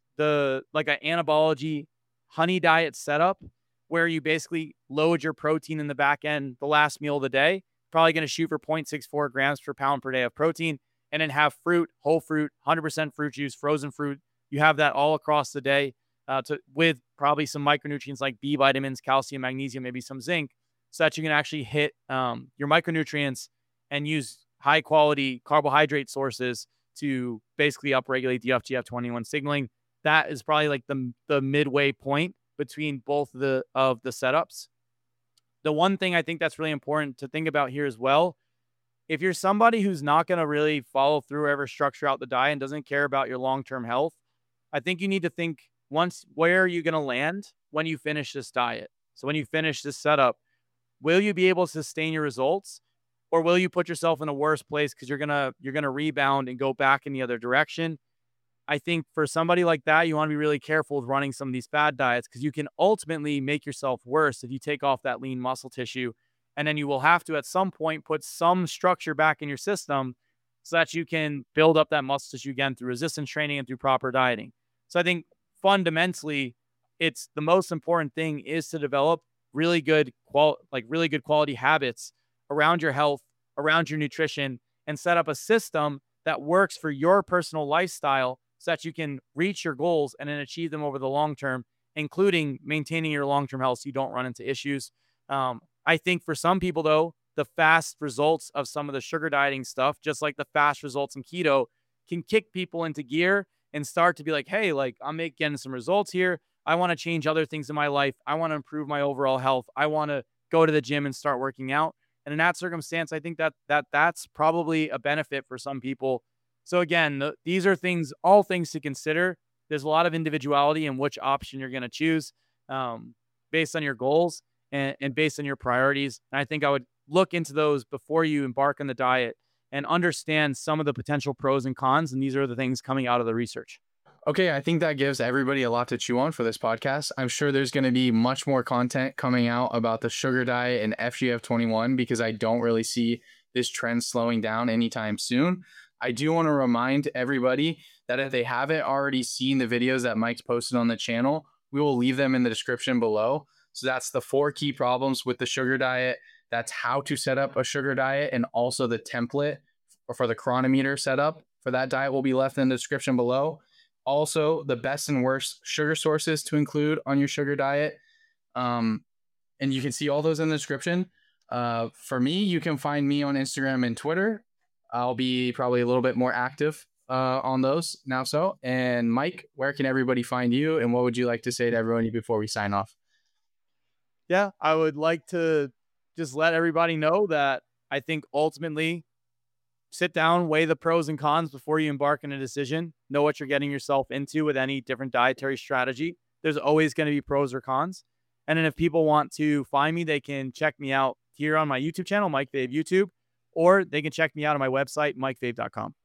like an anabology honey diet setup where you basically load your protein in the back end, the last meal of the day, probably going to shoot for 0.64 grams per pound per day of protein, and then have fruit, whole fruit, 100% fruit juice, frozen fruit. You have that all across the day with probably some micronutrients like B vitamins, calcium, magnesium, maybe some zinc, so that you can actually hit your micronutrients and use high quality carbohydrate sources to basically upregulate the FGF21 signaling. That is probably like the midway point between both of the setups. The one thing I think that's really important to think about here as well, if you're somebody who's not going to really follow through or ever structure out the diet and doesn't care about your long-term health, I think you need to think where are you going to land when you finish this diet? So when you finish this setup, will you be able to sustain your results, or will you put yourself in a worse place because you're gonna rebound and go back in the other direction? I think for somebody like that, you want to be really careful with running some of these fad diets, because you can ultimately make yourself worse if you take off that lean muscle tissue. And then you will have to, at some point, put some structure back in your system so that you can build up that muscle tissue again through resistance training and through proper dieting. So I think fundamentally, it's the most important thing is to develop really good quality habits around your health, around your nutrition, and set up a system that works for your personal lifestyle so that you can reach your goals and then achieve them over the long term, including maintaining your long-term health so you don't run into issues. I think for some people, though, the fast results of some of the sugar dieting stuff, just like the fast results in keto, can kick people into gear and start to be like, hey, like I'm getting some results here. I want to change other things in my life. I want to improve my overall health. I want to go to the gym and start working out. And in that circumstance, I think that's probably a benefit for some people. So again, these are all things to consider. There's a lot of individuality in which option you're going to choose based on your goals and based on your priorities. And I think I would look into those before you embark on the diet and understand some of the potential pros and cons. And these are the things coming out of the research. Okay, I think that gives everybody a lot to chew on for this podcast. I'm sure there's going to be much more content coming out about the sugar diet and FGF21 because I don't really see this trend slowing down anytime soon. I do want to remind everybody that if they haven't already seen the videos that Mike's posted on the channel, we will leave them in the description below. So that's the 4 key problems with the sugar diet. That's how to set up a sugar diet, and also the template for the chronometer setup for that diet will be left in the description below. Also, the best and worst sugar sources to include on your sugar diet. And you can see all those in the description. For me, you can find me on Instagram and Twitter. I'll be probably a little bit more active on those now. And Mike, where can everybody find you? And what would you like to say to everyone before we sign off? Yeah, I would like to just let everybody know that I think ultimately sit down, weigh the pros and cons before you embark on a decision. Know what you're getting yourself into with any different dietary strategy. There's always going to be pros or cons. And then if people want to find me, they can check me out here on my YouTube channel, Mike Fave YouTube, or they can check me out on my website, mikefave.com.